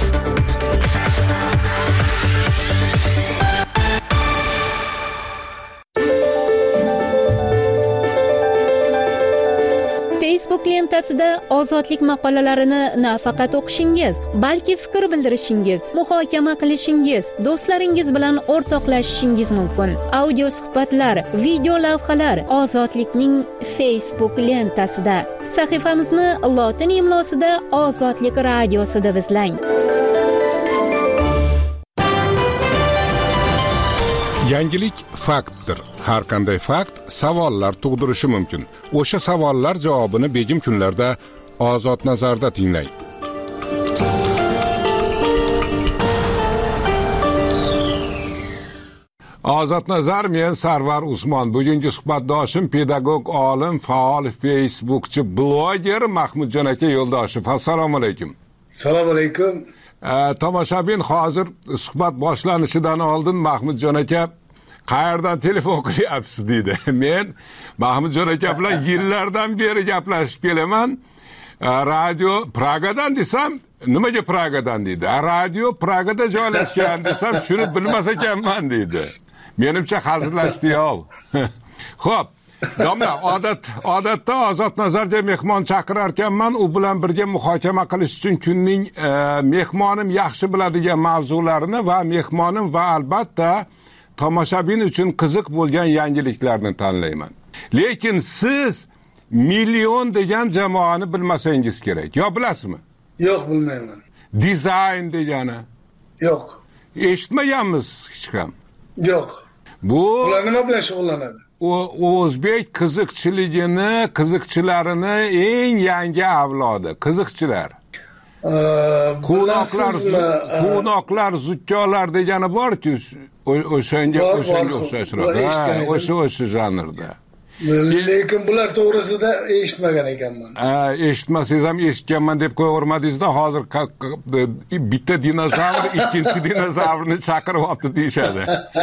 Facebook lentasida ozodlik maqolalarini nafaqat o'qishingiz, balki fikr bildirishingiz, muhokama qilishingiz, do'stlaringiz bilan o'rtoqlashishingiz mumkin. Audio suhbatlar, video lavhalar Ozodlikning Facebook lentasida. Sahifamizni lotin imlosida Ozodlik radiosi deb izlang. Yangilik faktdir. Har qanday fakt savollar tug'dirishi mumkin. O'sha savollar javobini begim kunlarda Ozod nazarda tinglang. Ozod nazar, men Sarvar Usmon. Bugungi suhbatdoshim pedagog, olim, faol, Facebookchi, bloger Mahmudjon aka Yo'ldoshev. Assalomu alaykum. Assalomu alaykum. Tomoshabin, hozir suhbat boshlanishidan oldin Mahmudjon aka qayerdan telefon qilyapsiz deydi. Men Mahmudjon aka bilan yillardan beri gaplashib kelaman. Radio Pragadan desam, nimaga Pragadan deydi. Radio Pragada joylashgan desam, shuni bilmas ekanman deydi. Menimcha hazillashdi yo'q. Xo'p, domla, odatda Ozod nazarga mehmon chaqirar ekanman, u bilan birga muhokama qilish uchun kunning mehmonim yaxshi biladigan mavzularini va mehmonim va albatta tomoshabin uchun qiziq bo'lgan yangiliklarni tanlayman. Lekin siz million degan jamoani bilmasangiz kerak. Yo bilasizmi? Yo'q, bilmayman. Dizayn degani? Yo'q. Eshitmaganmiz hech ham? Yo'q. Bu ular nima bilan shug'ullanadi? O'zbek qiziqchilarini eng yangi avlodi, qiziqchilar. Quvnoqlar, zukkolar degani bor-ku, o'shanga o'xshashroq. O'sha janrda. Lekin bular to'g'risida eshitmagan ekanman. Eshitmasangiz ham eshitganman deb qo'yavermadingiz-da, hozir bitta dinozavr ikkinchi dinozavrni chaqirib olibdi deyshadi.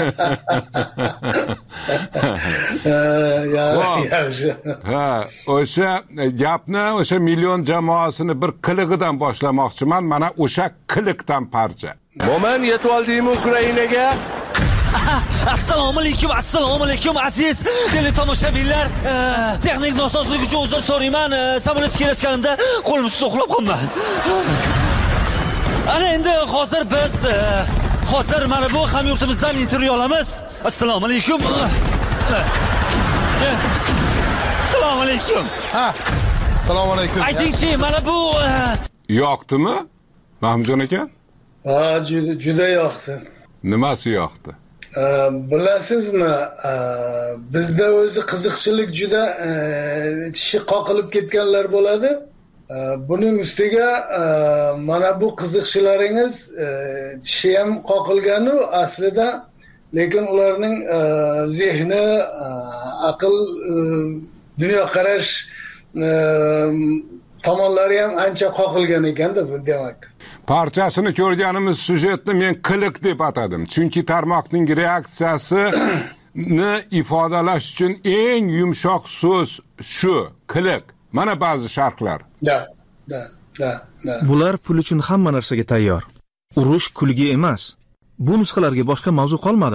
Yaxshi. O'sha gapni, o'sha million jamoasini bir qilig'idan boshlamoqchiman. Mana o'sha qiliqdan parcha. Mo'min yetib oldingmi Ukrainaga? Assalomu alaykum aziz teletomoshabinlar. Texnik nosozlik uchun uzr so'rayman. Samolyot kelayotganimda qo'lim ustida uxlab qolman. Ana endi hozir mana bu hamyurtimizdan intervyu olamiz. Assalomu alaykum. Assalomu alaykum. Assalomu alaykum. Aytingchi, mana bu yoqdimi? Mahmudjon aka? Juda yoqdi. Nimasi yoqdi? Bilasizmi, bizda o'zi qiziqchilik juda tishi qoqilib ketganlar bo'ladi. Buning ustiga mana bu qiziqchilaringiz tishi ham qoqilganu aslida, lekin ularning zehni, aql, dunyoqarash tomonlari ham ancha qoqilgan ekanda, demak. Parchasini ko'rganimiz sujetni men qiliq deb atadim. Chunki tarmoqning reaksiyasini ifodalash uchun eng yumshoq so'z shu, qiliq. Mana ba'zi sharhlar. Da. Bular pul uchun hamma narsaga tayyor. Urush kulgi emas. Bu nusxalarga boshqa mavzu qolmadimi?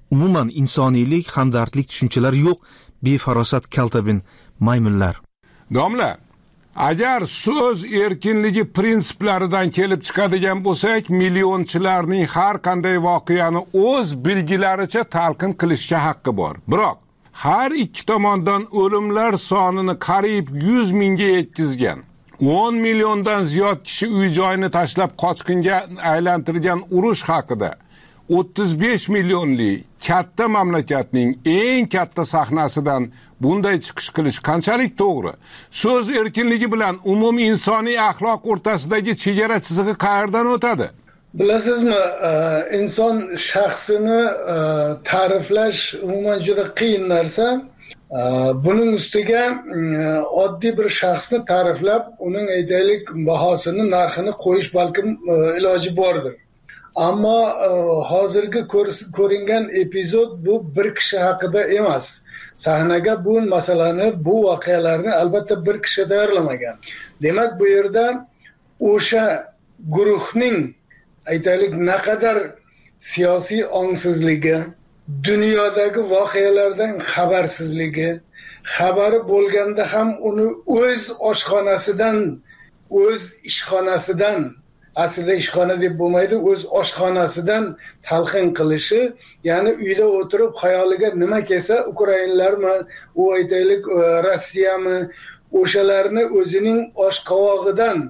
umuman insoniylik, hamdardlik tushunchalari yo'q befarosat kaltabin maymunlar. Domla, agar so'z erkinligi prinsiplaridan kelib chiqadigan bo'lsak, millionchilarning har qanday voqeani o'z bilgilaricha talqin qilishga haqqi bor. Biroq har ikki tomondan o'limlar sonini qariyb 100 mingga yetkazgan, 10 milliondan ziyod kishi uy-joyini tashlab qochqinga aylantirgan urush haqida 35 millionli katta mamlakatning eng katta sahnasidan bunday chiqish qilish qanchalik to'g'ri? So'z erkinligi bilan umumiy insoniy axloq o'rtasidagi chegara chizig'i qayerdan o'tadi? Bilasizmi, inson shaxsini ta'riflash umuman juda qiyin narsa. Buning ustiga oddiy bir shaxsni ta'riflab, uning aytaylik bahosini, narxini qo'yish balkim iloji bordir. Ammo hozirgi ko'ringan epizod bu bir kishi haqida emas. Sahnaga bu masalani, bu voqealarni albatta bir kishi tayyorlamagan. Demak, bu yerda o'sha guruhning aytaylik naqadar siyosiy ongsizligi, dunyodagi voqealardan xabarsizligi, xabari bo'lganda ham uni o'z oshxonasidan, o'z ishxonasidan, aslida ishxona deb bo'lmaydi, o'z oshxonasidan talqin qilishi, ya'ni uyda o'tirib xayoliga nima kelsa, Ukrainalarmi, u aytaylik Rossiyami, o'shalarni o'zining oshqovog'idan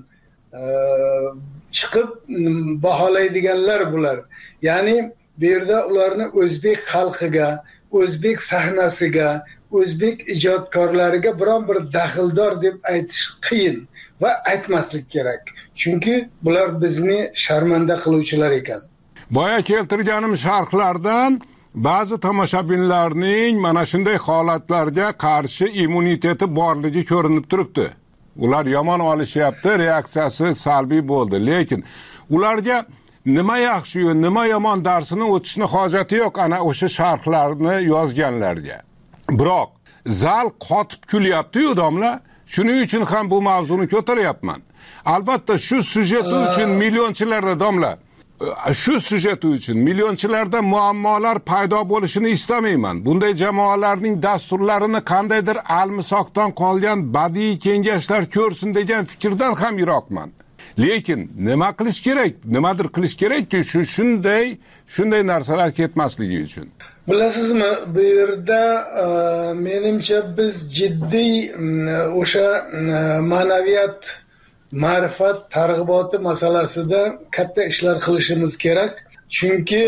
chiqib baholaydiganlar bular. Ya'ni bu yerda ularni o'zbek xalqiga, o'zbek sahnasiga, o'zbek ijodkorlariga biron bir daxldor deb aytish qiyin va aytmaslik kerak. Chunki bular bizni sharmanda qiluvchilar ekan. Boya keltirganim sharhlardan ba'zi tomoshabinlarning mana shunday holatlarga qarshi immuniteti borligi ko'rinib turibdi. Ular yomon olishyapti, reaksiyasi salbiy bo'ldi. Lekin ularga nima yaxshi, nima yomon darsini o'tishni hojati yo'q ana o'sha sharhlarni yozganlarga. Biroq zal qotib kulyapti-yu domla. Shuning uchun ham bu mavzuni ko'taryapman. Albatta shu sujeti uchun millionchilarda domla, shu sujeti uchun millionchilarda muammolar paydo bo'lishini istamayman. Bunday jamoalarning dasturlarini qandaydir almisoqdan qolgan badiiy kengashlar ko'rsin degan fikrdan ham yiroqman. Lekin nima qilish kerak? Nimadir qilish kerakki, shunday narsalar ketmasligi uchun. Bilasizmi, bu yerda menimcha biz jiddiy o'sha ma'naviyat, ma'rifat targ'iboti masalasida katta ishlar qilishimiz kerak. Chunki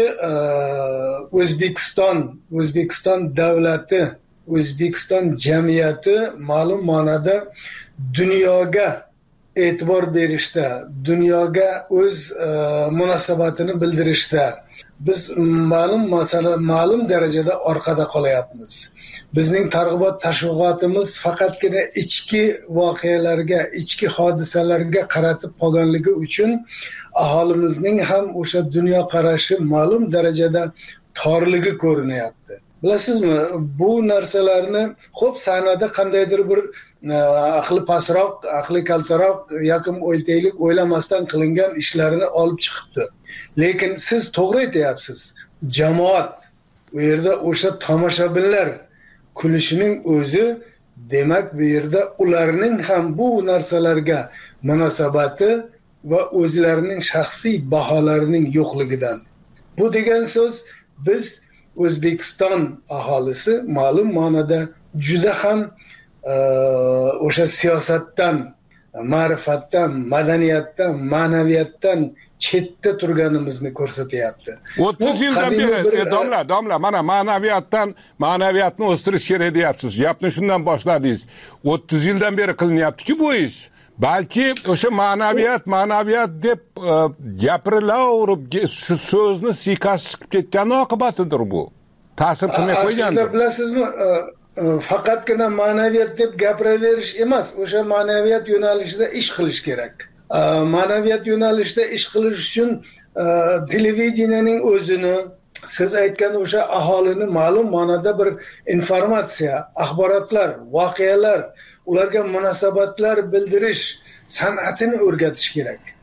O'zbekiston davlati, O'zbekiston jamiyati ma'lum ma'noda dunyoga e'tibor berishda, dunyoga o'z munosabatini bildirishda biz ma'lum darajada orqada qolyapmiz. Bizning targ'ibot tashviqotimiz faqatgina ichki voqealarga, ichki hodisalarga qaratib qolganligi uchun aholimizning ham o'sha dunyo qarashi ma'lum darajada torligi ko'rinyapti. Bilasizmi, bu narsalarni xo'p sahnada qandaydir bir aqli pastroq, aqli kaltaroq, yaqin o'ytaylik o'ylamasdan qilingan ishlarini olib chiqibdi. Lekin siz to'g'ri aytyapsiz. Jamoat, u yerda o'sha tomoshabinlar kulishining o'zi, demak bu yerda ularning ham bu narsalarga munosabati va o'zlarining shaxsiy baholarining yo'qligidan. Bu degan so'z, biz O'zbekiston aholisi ma'lum ma'noda juda ham o'sha siyosatdan, ma'rifatdan, madaniyatdan, ma'naviyatdan chetda turganimizni ko'rsatyapti. 30 yildan beri domla mana ma'naviyatni o'stirish kerak deyapsiz. Gapni shundan boshladingiz. 30 yildan beri qilinyapti-ku bu ish. Balki o'sha ma'naviyat deb gapirilaverib shu so'zni siykasi chiqib ketgan oqibatidir bu. Ta'sir qilmay qo'ygandir. Sizlar bilasizmi, faqatgina ma'naviyat deb gapiraverish emas, o'sha ma'naviyat yo'nalishida ish qilish kerak. Ma'naviyat yo'nalishida ish qilish uchun televideniyaning o'zini, siz aytgan o'sha aholini ma'lum ma'noda bir informatsiya, axborotlar, voqealar, ularga munosabatlar bildirish san'atini o'rgatish kerak.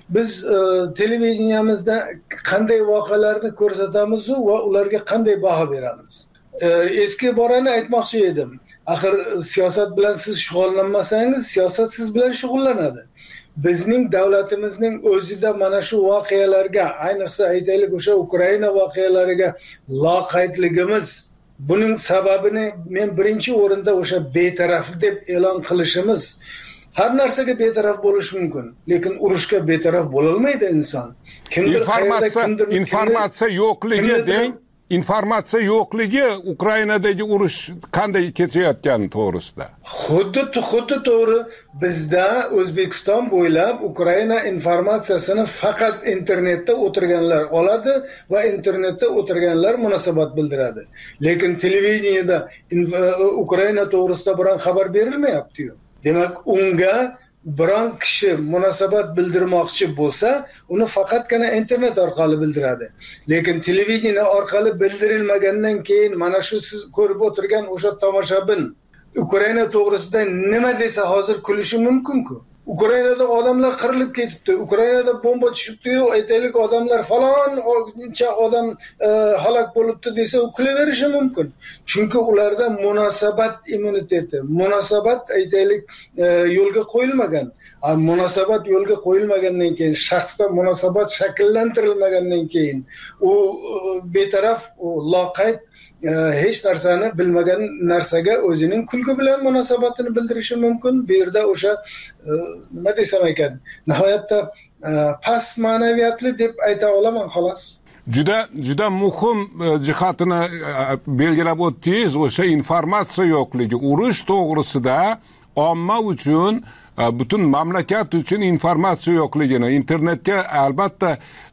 biz televideniyamizda qanday voqealarni ko'rsatamiz va ularga qanday baho beramiz. Eski borani aytmoqchi edim. Axir siyosat bilan siz shug'ullanmasangiz, siyosat siz bilan shug'ullanadi. Bizning davlatimizning o'zida mana shu voqealarga, ayniqsa aytaylik o'sha Ukraina voqealariga loqaydligimiz, buning sababini men birinchi o'rinda o'sha betaraf deb e'lon qilishimiz. Har narsaga betaraf bo'lish mumkin, lekin urushga betaraf bo'lolmaydi inson. Informatsiya yo'qligi deng. Informatsiya yo'qligi Ukrainadagi urush qanday kechayotgani to'g'risida. Xuddi to'g'ri. Bizda O'zbekiston bo'ylab Ukraina informatsiyasini faqat internetda o'tirganlar oladi va internetda o'tirganlar munosabat bildiradi. Lekin televideniyada Ukraina to'g'risida biron xabar berilmayapti-yu. Demak, unga biron kishi munosabat bildirmoqchi bo'lsa, uni faqatgina internet orqali bildiradi. Lekin televideniya orqali bildirilmagandan keyin mana shu siz ko'rib o'tirgan o'sha tomoshabin Ukraina to'g'risida nima desa hozir kulishi mumkin-ku. Ukrainada odamlar qirilib ketibdi. Ukrainada bomba tushibdi-yu, aytaylik odamlar faloncha odam halok bo'libdi desa, u kulaverishi mumkin. Chunki ularda munosabat immuniteti, munosabat aytaylik yo'lga qo'yilmagan. Munosabat yo'lga qo'yilmagandan keyin, shaxsda munosabat shakllantirilmagandan keyin u betaraf, u loqayd hech narsani bilmagan narsaga o'zining kulgi bilan munosabatini bildirishi mumkin. Bu yerda o'sha nima desam ekan, nihoyatda past ma'naviyatli deb ayta olaman xolos. Juda muhim jihatini belgilab o'tdingiz, o'sha informatsiya yo'qligi, urush to'g'risida omma uchun, butun mamlakat uchun informatsiya yo'qligini, internetga albatta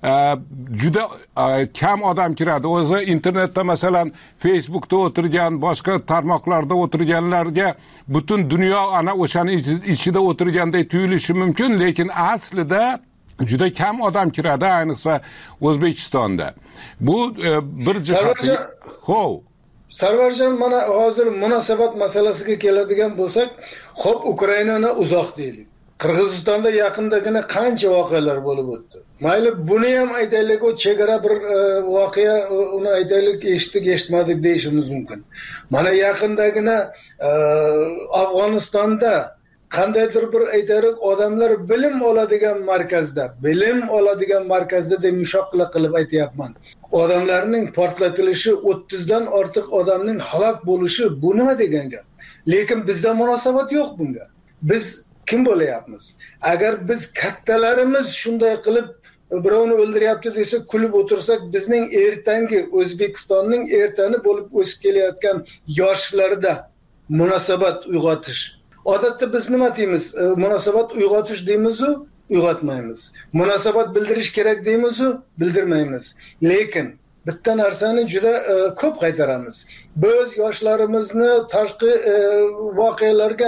juda kam odam kiradi. O'zi internetda masalan Facebookda o'tirgan, boshqa tarmoqlarda o'tirganlarga butun dunyo ana o'shani ichida o'tirganday tuyulishi mumkin, lekin aslida juda kam odam kiradi, ayniqsa O'zbekistonda. Bu bir jihati. Xo'p. Sarvarjon, mana hozir munosabat masalasiga keladigan bo'lsak, xo'p, Ukrainani uzoq deylik. Qirg'izistonda yaqindagina qancha voqealar bo'lib o'tdi. Mayli, buni ham aytaylik, o chegara bir voqea, uni aytaylik eshitdik, eshitmadik deyishimiz mumkin. Mana yaqindagina Afg'onistonda qandaydir bir aytaylik odamlar bilim oladigan markazda deb mushoqla qilib aytayapman. Odamlarning portlatilishi, 30 dan ortiq odamning halok bo'lishi, bu nima degan gap? Lekin bizda munosabat yo'q bunga. Biz kim bo'layapmiz? Agar biz kattalarimiz shunday qilib birovni o'ldiryapti desa kulib o'tirsak, bizning ertangi O'zbekistonning ertani bo'lib o'sib kelayotgan yoshlarda munosabat uyg'otish. Odatda biz nima deymiz? Munosabat uyg'otish deymiz-u, uyg'otmaymiz. Munosabat bildirish kerak deymiz-u, bildirmaymiz. Lekin bitta narsani juda ko'p qaytaramiz. Biz yoshlarimizni tashqi voqealarga,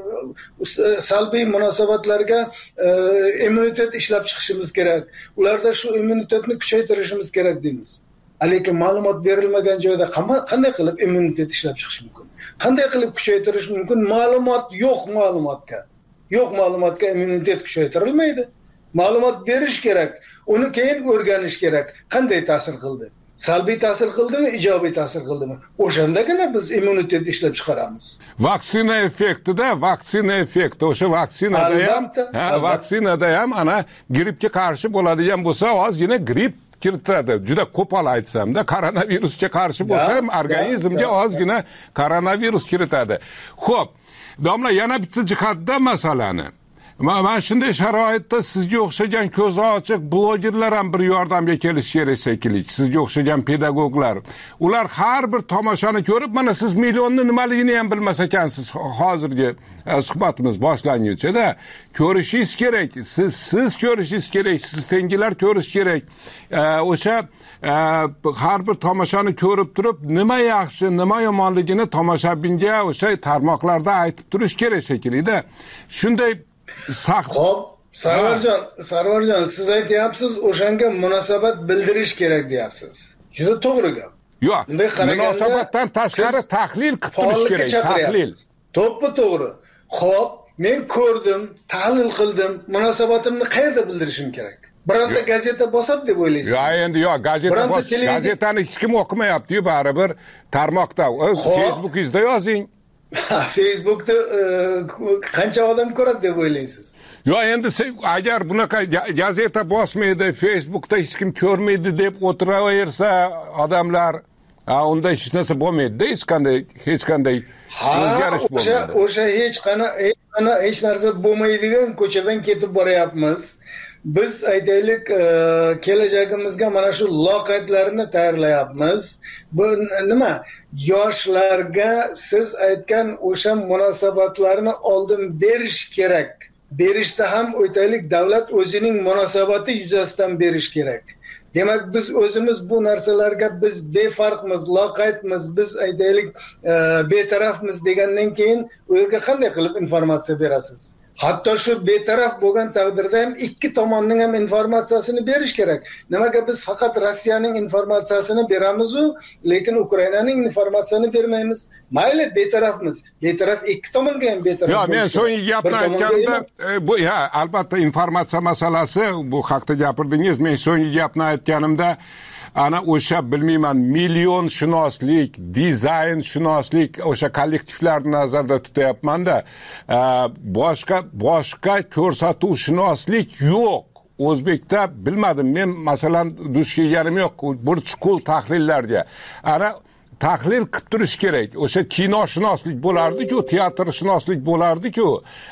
salbiy munosabatlarga immunitet ishlab chiqishimiz kerak. Ularda shu immunitetni kuchaytirishimiz kerak deymiz. Lekin ma'lumot berilmagan joyda qanday qilib immunitet ishlab chiqish mumkin? Qanday qilib kuchaytirish mumkin? Ma'lumot yo'q ma'lumotga. Yo'q ma'lumotga immunitet kuchaytirilmaydi. Ma'lumot berish kerak, uni keyin o'rganish kerak. Qanday ta'sir qildi? Salbiy ta'sir qildimi, ijobiy ta'sir qildimi? O'shandagina biz immunitet ishlab chiqaramiz. Vaksina effekti, o'sha vaksinada ham ana grippga qarshi bo'ladigan bo'lsa, ozgina gripp kiritadi. Juda qo'pol aytsam-da, koronavirusga qarshi bo'lsa ham organizmga ozgina koronavirus kiritadi. Xo'p, domla, yana bitta jihatda masalani. Mana shunday sharoitda sizga o'xshagan ko'zi ochiq blogerlar ham bir yordamga kelishi kerak shekilli. Sizga o'xshagan pedagoglar. Ular har bir tomoshani ko'rib, mana siz millionni nimaligini ham bilmas ekansiz hozirgi suhbatimiz boshlanguncha-da. Ko'rishingiz kerak. Siz ko'rishingiz kerak, siz tengilar ko'rish kerak. O'sha har bir tomoshani ko'rib turib, nima yaxshi, nima yomonligini tomoshabinga o'sha tarmoqlarda aytib turish kerak shekilli-da. Shunday Xo'p, Sarvarjon, siz aytyapsiz, o'shanga munosabat bildirish kerak deyapsiz. Juda to'g'ri gap. Yo'q, munosabatdan tashqari tahlil qilib turish kerak, tahlil. To'g'ri. Xo'p, men ko'rdim, tahlil qildim, munosabatimni qayerda bildirishim kerak? Bironta gazeta bosadi deb o'ylaysiz? Endi gazetani hech kim o'qimayapti-yu, baribir tarmoqda. Facebookingizda yozing. Facebookda qancha odam ko'radi deb o'ylaysiz? Endi agar bunaqa gazeta bosmaydi, Facebookda hech kim ko'rmaydi deb o'tiraversa odamlar, unda hech narsa bo'lmaydi-da, hech qanday o'zgarish bo'lmaydi. O'sha hech narsa bo'lmaydigan ko'chadan ketib boryapmiz. Biz aytaylik, kelajagimizga mana shu loqaydlarni tayyorlayapmiz. Bu nima? Yoshlarga siz aytgan o'sha munosabatlarni oldin berish kerak. Berishda ham aytaylik, davlat o'zining munosabati yuzasidan berish kerak. Demak, biz o'zimiz bu narsalarga biz befarqmiz, loqaydmiz, biz aytaylik betarafmiz degandan keyin u yerga qanday qilib informatsiya berasiz? Hatto shu betaraf bo'lgan taqdirda ham ikki tomonning ham informatsiyasini berish kerak. Nimaga biz faqat Rossiyaning informatsiyasini beramiz-u, lekin Ukrainaning informatsiyasini bermaymiz? Mayli, betarafmiz. Betaraf ikki tomonga ham betaraf. Men so'nggi gapni aytganimda, bu albatta informatsiya masalasi, bu haqda gapirdingiz. Men so'nggi gapni aytganimda ana o'sha bilmayman millionshunostlik, dizaynshunoslik o'sha kollektivlarni nazarda tutyapman-da. Boshqa ko'rsatuvshunoslik yo'q. O'zbekda bilmadim, men masalan duch kelganim yo'q bir chuqur tahlillarga. Ana tahlil qilib turish kerak. O'sha kinoshunoslik bo'lardi-ku, teatrshunoslik bo'lardi-ku.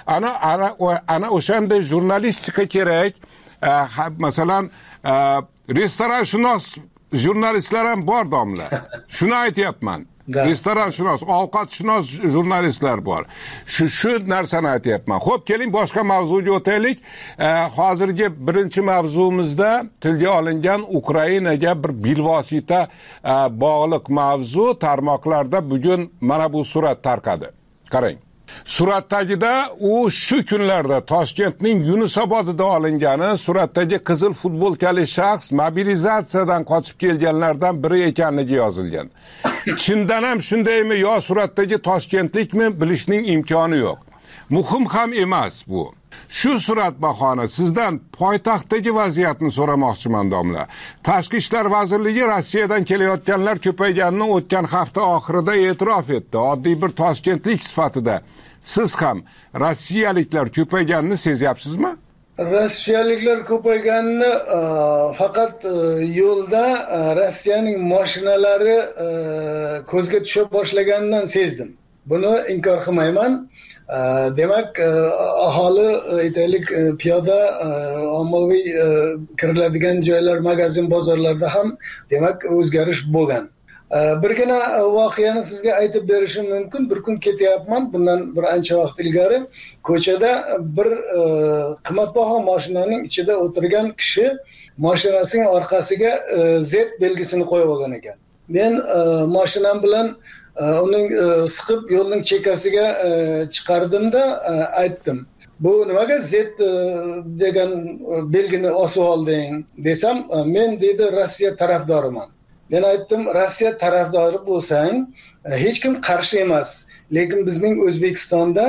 Ana o'shanday jurnalistika kerak. Masalan, restoranshunos jurnalistlar ham bor, domla. Shuni aytyapman. Restoranshunos, ovqatshunos jurnalistlar bor. Shu narsani aytyapman. Xo'p, keling boshqa mavzuga o'taylik. Hozirgi birinchi mavzumizda tilga olingan Ukrainaga bir bilvosita bog'liq mavzu tarmoqlarda bugun mana bu surat tarqadi. Qarang. Suratdagida u shu kunlarda Toshkentning Yunusobodida olingani, suratdagi qizil futbolkali shaxs mobilizatsiyadan qochib kelganlardan biri ekanligi yozilgan. Chindan ham shundaymi yo suratdagi toshkentlikmi bilishning imkoni yo'q. Muhim ham emas bu. Shu surat bahona sizdan poytaxtdagi vaziyatni so'ramoqchiman, domla. Tashqi ishlar vazirligi Rossiyadan kelayotganlar ko'payganini o'tgan hafta oxirida e'tirof etdi. Oddiy bir toshkentlik sifatida siz ham rossiyaliklar ko'payganini sezyapsizmi? Rossiyaliklar ko'payganini faqat yo'lda Rossiyaning mashinalari ko'zga tusha boshlaganidan sezdim. Buni inkor qilmayman. Demak, aholi aytaylik piyoda ommaviy kiriladigan joylar, magazin, bozorlarda ham demak o'zgarish bo'lgan. Birgina voqeani sizga aytib berishim mumkin. Bir kun ketyapman, bundan bir ancha vaqt ilgari ko'chada bir qimmatbaho mashinaning ichida o'tirgan kishi mashinasining orqasiga Z belgisini qo'yib olgan ekan. Men mashinam bilan uning siqib yo'lning chekkasiga chiqardimda aytdim. Bu nimaga Z degan belgini osib olding desam, men dedi Rossiya tarafdoriman. Men aytdim, Rossiya tarafdori bo'lsang, hech kim qarshi emas. Lekin bizning O'zbekistonda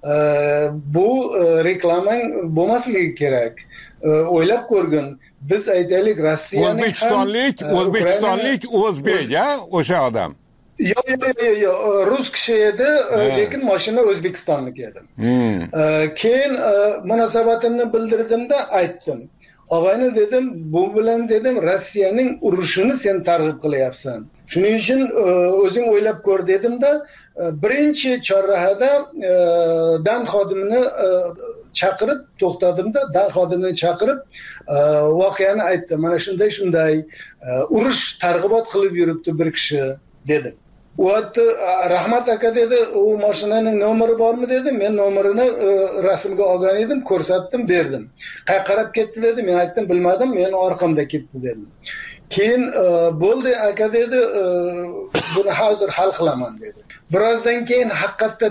bu reklamang bo'lmasligi kerak. O'ylab ko'rgin. Biz aytaylik Rossiyaning O'zbekistonlik o'zbek, o'sha odam. Yo'q, rus kishi edi, lekin mashina O'zbekistonniki edi. Keyin munosabatimni bildirdimda aytdim. Og'ayni dedim, bu bilan dedim Rossiyaning urushini sen targ'ib qilyapsan. Shuning uchun o'zing o'ylab ko'r dedimda, birinchi chorrahada dan xodimini chaqirib to'xtadimda, dan xodimini chaqirib voqeani aytdim. Mana shunday urush targ'ibot qilib yuribdi bir kishi dedim. U aytdi, rahmat aka dedi, u mashinaning nomeri bormi dedi. Men nomerini rasmga olgan edim, ko'rsatdim, berdim. Qayerga qarab ketdi dedi. Men aytdim, bilmadim, men orqamda ketdi dedim. Keyin bo'ldi aka dedi, buni hozir hal qilaman dedi. Birozdan keyin haqiqatda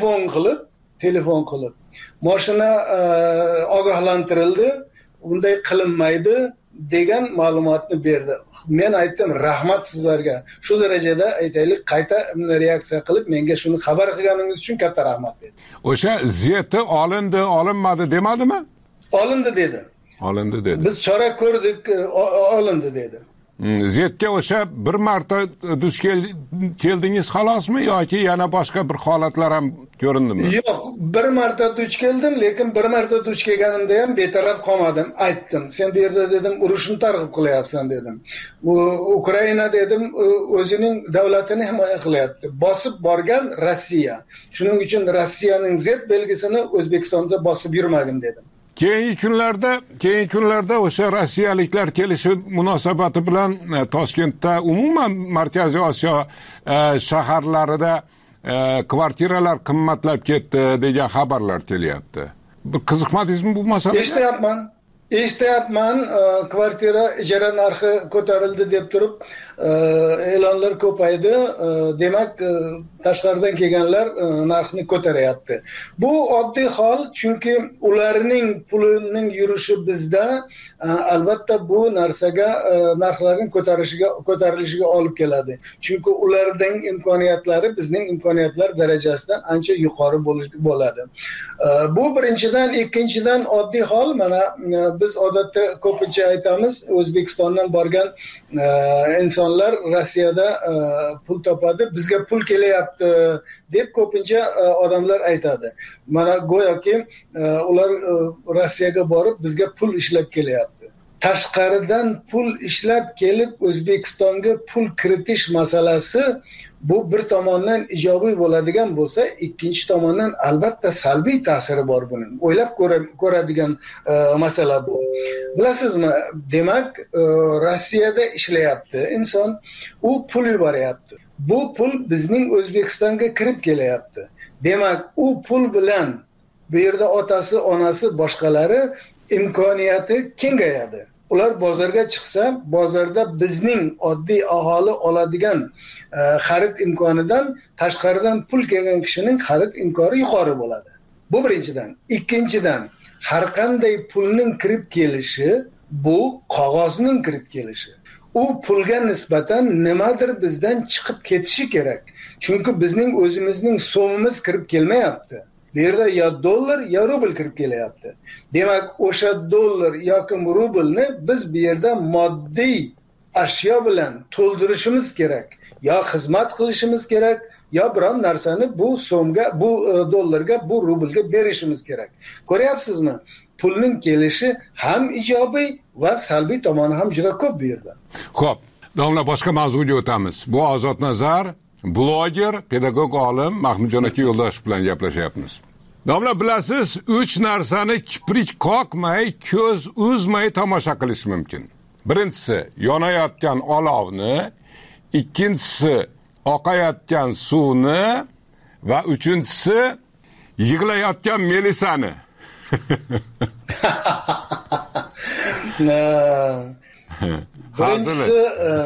telefon qilib mashina ogohlantirildi. Unday qilinmaydi. degan ma'lumotni berdi. Men aytdim, rahmat sizlarga. Shu darajada aytaylik, qayta reaksiya qilib menga shuni xabar qilganingiz uchun katta rahmat dedi. O'sha zeti olindi, olinmadi demadimi? Olindi dedi. Olindi dedi. Biz chora ko'rdik, olindi dedi. Zetga o'sha bir marta duch keldingiz xalosmi yoki yana boshqa bir holatlar ham ko'rindimi? Yo'q, bir marta duch keldim, lekin bir marta duch kelganimda ham betaraf qolmadim. Aytdim, sen bu yerda dedim, urushni targ'ib qilyapsan dedim. Ukraina dedim, o'zining davlatini himoya qilyapti. Bosib borgan Rossiya. Shuning uchun Rossiyaning zet belgisini O'zbekistonda bosib yurmagin dedim. Keyingi kunlarda o'sha rossiyaliklar kelishi munosabati bilan Toshkentda umuman Markaziy Osiyo shaharlarida kvartiralar qimmatlab ketdi degan xabarlar kelyapti. Bir qiziqmadingizmi bu masalaga? Eshityapman, kvartira ijara narxi ko'tarildi deb turib e'lonlar ko'paydi. Demak, tashqaridan kelganlar narxni ko'taryapti. Bu oddiy hol, chunki ularning pulining yurishi bizda albatta bu narsaga narxlarning ko'tarilishiga olib keladi. Chunki ularning imkoniyatlari bizning imkoniyatlar darajasidan ancha yuqori bo'ladi. Bu birinchidan, ikkinchidan oddiy hol, mana biz odatda ko'pincha aytamiz, O'zbekistondan borgan insonlar Rossiyada pul topadi, bizga pul kelyapti deb ko'pincha odamlar aytadi. Mana go'yoki ular Rossiyaga borib bizga pul ishlab kelyapti. Tashqaridan pul ishlab kelib O'zbekistonga pul kiritish masalasi bu bir tomondan ijobiy bo'ladigan bo'lsa, ikkinchi tomondan albatta salbiy ta'siri bor buning. O'ylab ko'radigan masala bu. Bilasizmi, demak, Rossiyada ishlayapti inson, u pul yuboryapti. Bu pul bizning O'zbekistonga kirib kelyapti. Demak, u pul bilan bu yerda otasi, onasi, boshqalari imkoniyati kengayadi. Ular bozorga chiqsa, bozorda bizning oddiy aholi oladigan xarid imkonidan tashqaridan pul kelgan kishining xarid imkoni yuqori bo'ladi. Bu birinchidan. Ikkinchidan, har qanday pulning kirib kelishi bu qog'ozning kirib kelishi. U pulga nisbatan nimadir bizdan chiqib ketishi kerak. Chunki bizning o'zimizning so'mimiz kirib kelmayapti. Bu yerda ya dollar ya rubl kirib kelyapti. Demak, o'sha dollar yoki rublni biz bu yerda moddiy ashyo bilan to'ldirishimiz kerak. Ya xizmat qilishimiz kerak, ya biron narsani bu so'mga, bu dollarga, bu rublga berishimiz kerak. Ko'ryapsizmi? Pulning kelishi ham ijobiy va salbiy tomoni ham juda ko'p bu yerda. Xo'p, domla boshqa mavzuga o'tamiz. Bu Ozod Nazar, bloger, pedagog olim Mahmudjon aka Yo'ldoshev bilan gaplashyapmiz. Domla, bilasiz, 3 narsani kiprik qoqmay, ko'z uzmay tomosha qilish mumkin. Birinchisi, yonayotgan olovni, ikkinchisi, oqayotgan suvni va uchinchisi, yig'layotgan Melisani. Birinchisi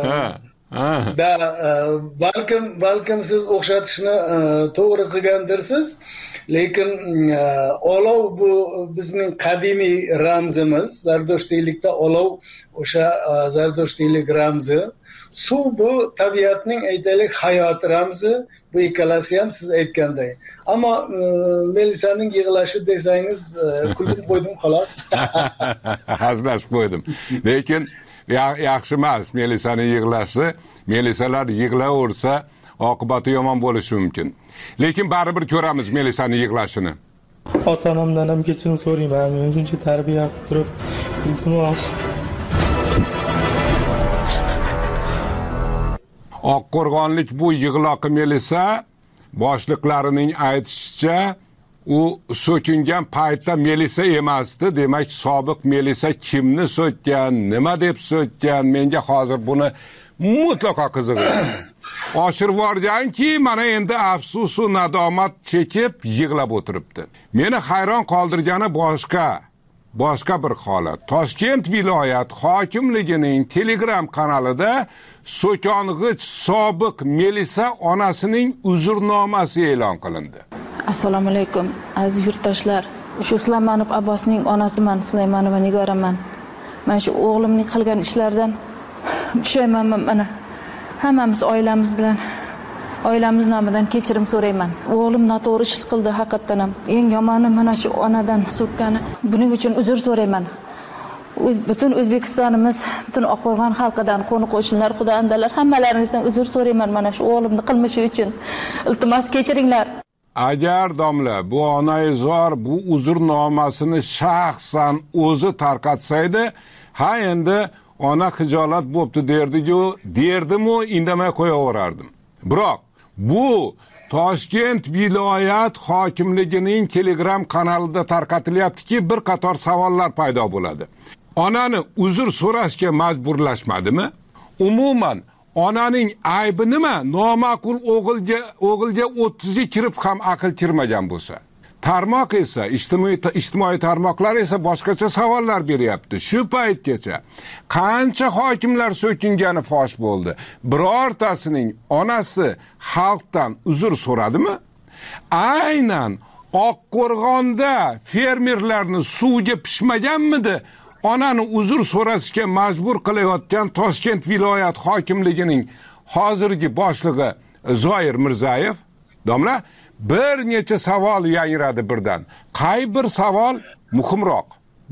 balkim siz o'xshatishni to'g'ri qilgandirsiz, lekin olov bu bizning qadimiy ramzimiz. Zardoshtiylikda olov o'sha zardoshtiylik ramzi. Suv bu tabiatning aytaylik hayot ramzi. Bu ikkalasi ham siz aytganday. Ammo Melisaning yig'lashi desangiz, kulib qo'ydim xolos. Hazlashib qo'ydim. Lekin yaxshi emas Melisaning yig'lashi. Melisalar yig'laversa, oqibati yomon bo'lishi mumkin. Lekin baribir ko'ramiz Melisaning yig'lashini. Ota-onamdan ham kechirim so'rayman. Men shuncha tarbiya qilib turib, iltimos. Oqqo'rg'onlik bu yig'loqi Melisa boshliqlarining aytishicha, u so'kingan paytda Melisa emasdi. Demak, sobiq Melisa kimni so'kkan, nima deb so'kkan, menga hozir buni mutlaqo qizig'i. Oshirib yuborganki, mana endi afsus va nadomat chekib yig'lab o'tiribdi. Meni hayron qoldirgani boshqa bir holat. Toshkent viloyat hokimligining Telegram kanalida so'kong'ich sobiq Melisa onasining uzrnomasi e'lon qilindi. Assalomu alaykum aziz yurtdoshlar. Shu Suleymanov Abbosning onasiman, Suleymanova Nigoraman. Mana shu o'g'limning qilgan ishlaridan pushaymonman. Mana hammamiz oilamiz nomidan kechirim so'rayman. O'g'lim noto'g'ri ish qildi haqiqatan ham. Eng yomoni mana shu onadan so'kkani. Buning uchun uzr so'rayman. Butun O'zbekistonimiz, butun Oqqo'rg'on xalqidan, qo'ni-qo'shnilar, xudo-andalar hammalaringizdan uzr so'rayman mana shu o'g'limning qilmishi uchun. Iltimos kechiringlar. Agar domla bu onaizor bu uzrnomasini shaxsan o'zi tarqatsaydi, ha endi ona xijolat bo'pti derdimu, indamay qo'yaverardim. Biroq bu Toshkent viloyat hokimligining Telegram kanalida tarqatilyaptiki, bir qator savollar paydo bo'ladi. Onani uzr so'rashga majburlashmadimi? Umuman onaning aybi nima? Noma'qul o'g'ilga 30 ga kirib ham aql kirmagan bo'lsa. Tarmoq esa, ijtimoiy tarmoqlar esa boshqacha savollar beryapti. Shu paytgacha qancha hokimlar so'kingani fosh bo'ldi. Birortasining onasi xalqdan uzr so'radimi? Aynan Oqqo'rg'onda fermerlarni suvga pishmaganmidi? Onani uzr so'rashga majbur qilayotgan Toshkent viloyat hokimligining hozirgi boshlig'i Zoir Mirzayev, domla, bir necha savol yangradi birdan. Qay bir savol muhimroq?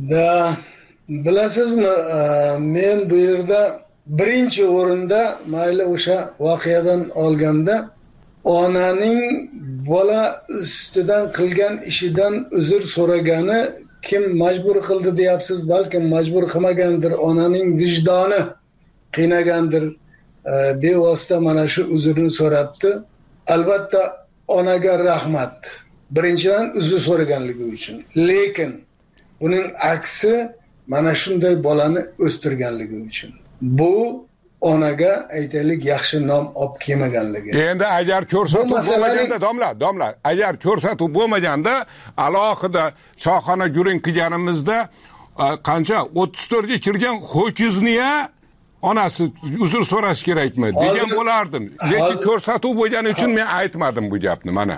Bilasizmi, men bu yerda birinchi o'rinda mayli o'sha voqeadan olganda onaning bola ustidan qilgan ishidan uzr so'ragani kim majbur qildi deyapsiz? Balkim majbur qilmagandir, onaning vijdoni qiynagandir. Bevosita mana shu uzrni so'rabdi. Albatta onaga rahmat. Birinchidan uzr so'raganligi uchun. Lekin buning aksi mana shunday bolani o'stirganligi uchun. Bu onaga aytaylik yaxshi nom olib kelmaganligi. Endi agar ko'rsatuv bo'lmaganda, domla, agar ko'rsatuv bo'lmaganda, alohida choyxona guring qilganimizda qancha 34 ga kirgan ho'kizni onasi uzr so'rash kerakmi degan bo'lardim. Lekin ko'rsatuv bo'lgani uchun men aytmadim bu gapni mana.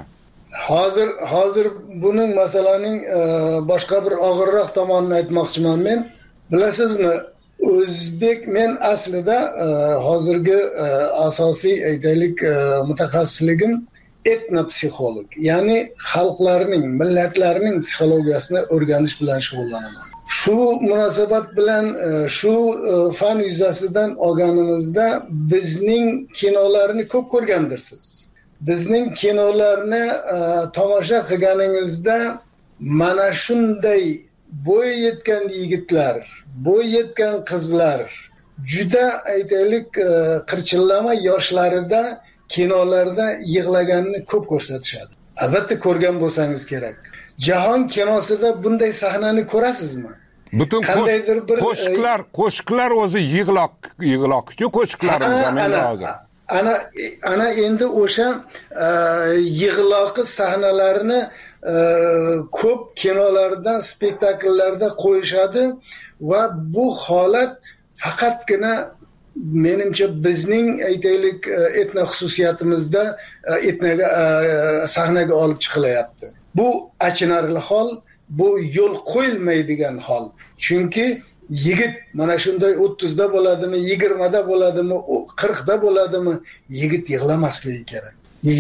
Hozir buning masalaning boshqa bir og'irroq tomonini aytmoqchiman men. Bilasizmi, men aslida hozirgi asosiy aytaylik mutaxassisligim etnopsixolog. Ya'ni xalqlarning, millatlarning psixologiyasini o'rganish bilan shug'ullanaman. Shu munosabat bilan shu fan yuzasidan olganimizda bizning kinolarni ko'p ko'rgandirsiz. Bizning kinolarni tomosha qilganingizda mana shunday bo'y yetgan yigitlar, bo'y yetgan qizlar juda aytaylik qirchillama yoshlarida kinolarda yig'laganini ko'p ko'rsatishadi. Albatta ko'rgan bo'lsangiz kerak. Jahon kinosida bunday sahnani ko'rasizmi? Butun qo'shiqlar o'zi yig'loq-ku qo'shiqlarimiz men hozir. Ana endi o'sha yig'loqi sahnalarni ko'p kinolarda, spektakllarda qo'yishadi va bu holat faqatgina menimcha bizning aytaylik etno xususiyatimizda sahnaga olib chiqilyapti. Bu achinarli hol, bu yo'l qo'yilmaydigan hol. Chunki yigit mana shunday 30 da bo'ladimi, 20 da bo'ladimi, 40 da bo'ladimi, yigit yig'lamasligi kerak.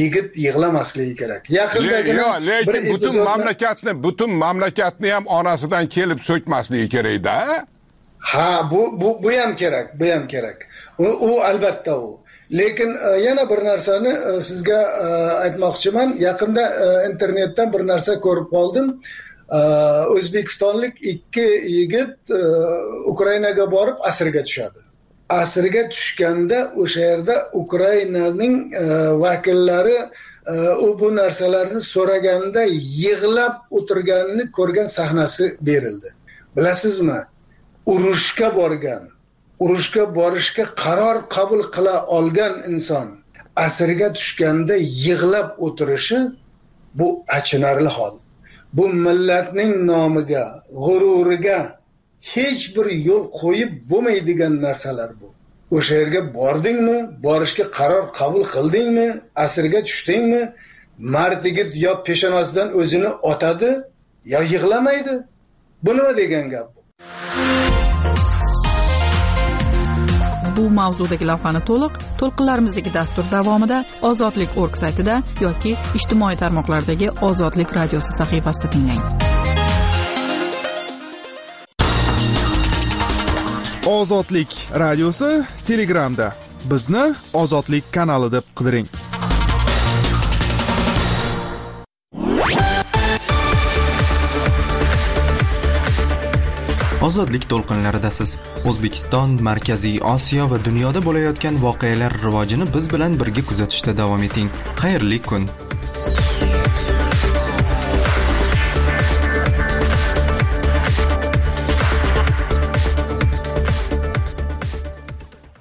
Yaqindagina lekin butun mamlakatni ham onasidan kelib so'kmasligi kerak-da. Ha, bu ham kerak. U albatta u. Lekin yana bir narsani sizga aytmoqchiman. Yaqinda internetdan bir narsa ko'rib qoldim. O'zbekistonlik 2 yigit Ukrainaga borib asirga tushadi. Asirga tushganda o'sha yerda Ukrainaning vakillari bu narsalarni so'raganda yig'lab o'tirganini ko'rgan sahnasi berildi. Bilasizmi? Urushga borishga qaror qabul qila olgan inson asirga tushganda yig'lab o'tirishi bu achinarli hol. Bu millatning nomiga, g'ururiga hech bir yo'l qo'yib bo'lmaydigan narsalar bu. O'sha yerga bordingmi, borishga qaror qabul qildingmi, asirga tushdingmi, mard yigit yo peshonasidan o'zini otadi, yo yig'lamaydi. Bu nima degan gap bu? bu mavzudagi lavhani to'lqinlarimizdagi dastur davomida ozodlik.org saytida yoki ijtimoiy tarmoqlardagi Ozodlik radiosi sahifasida tinglang. Ozodlik radiosi Telegramda. Bizni Ozodlik kanali deb qidiring. Ozodlik to'lqinlaridasiz. O'zbekiston, Markaziy Osiyo va dunyoda bo'layotgan voqealar rivojini biz bilan birga kuzatishda davom eting. Xayrli kun.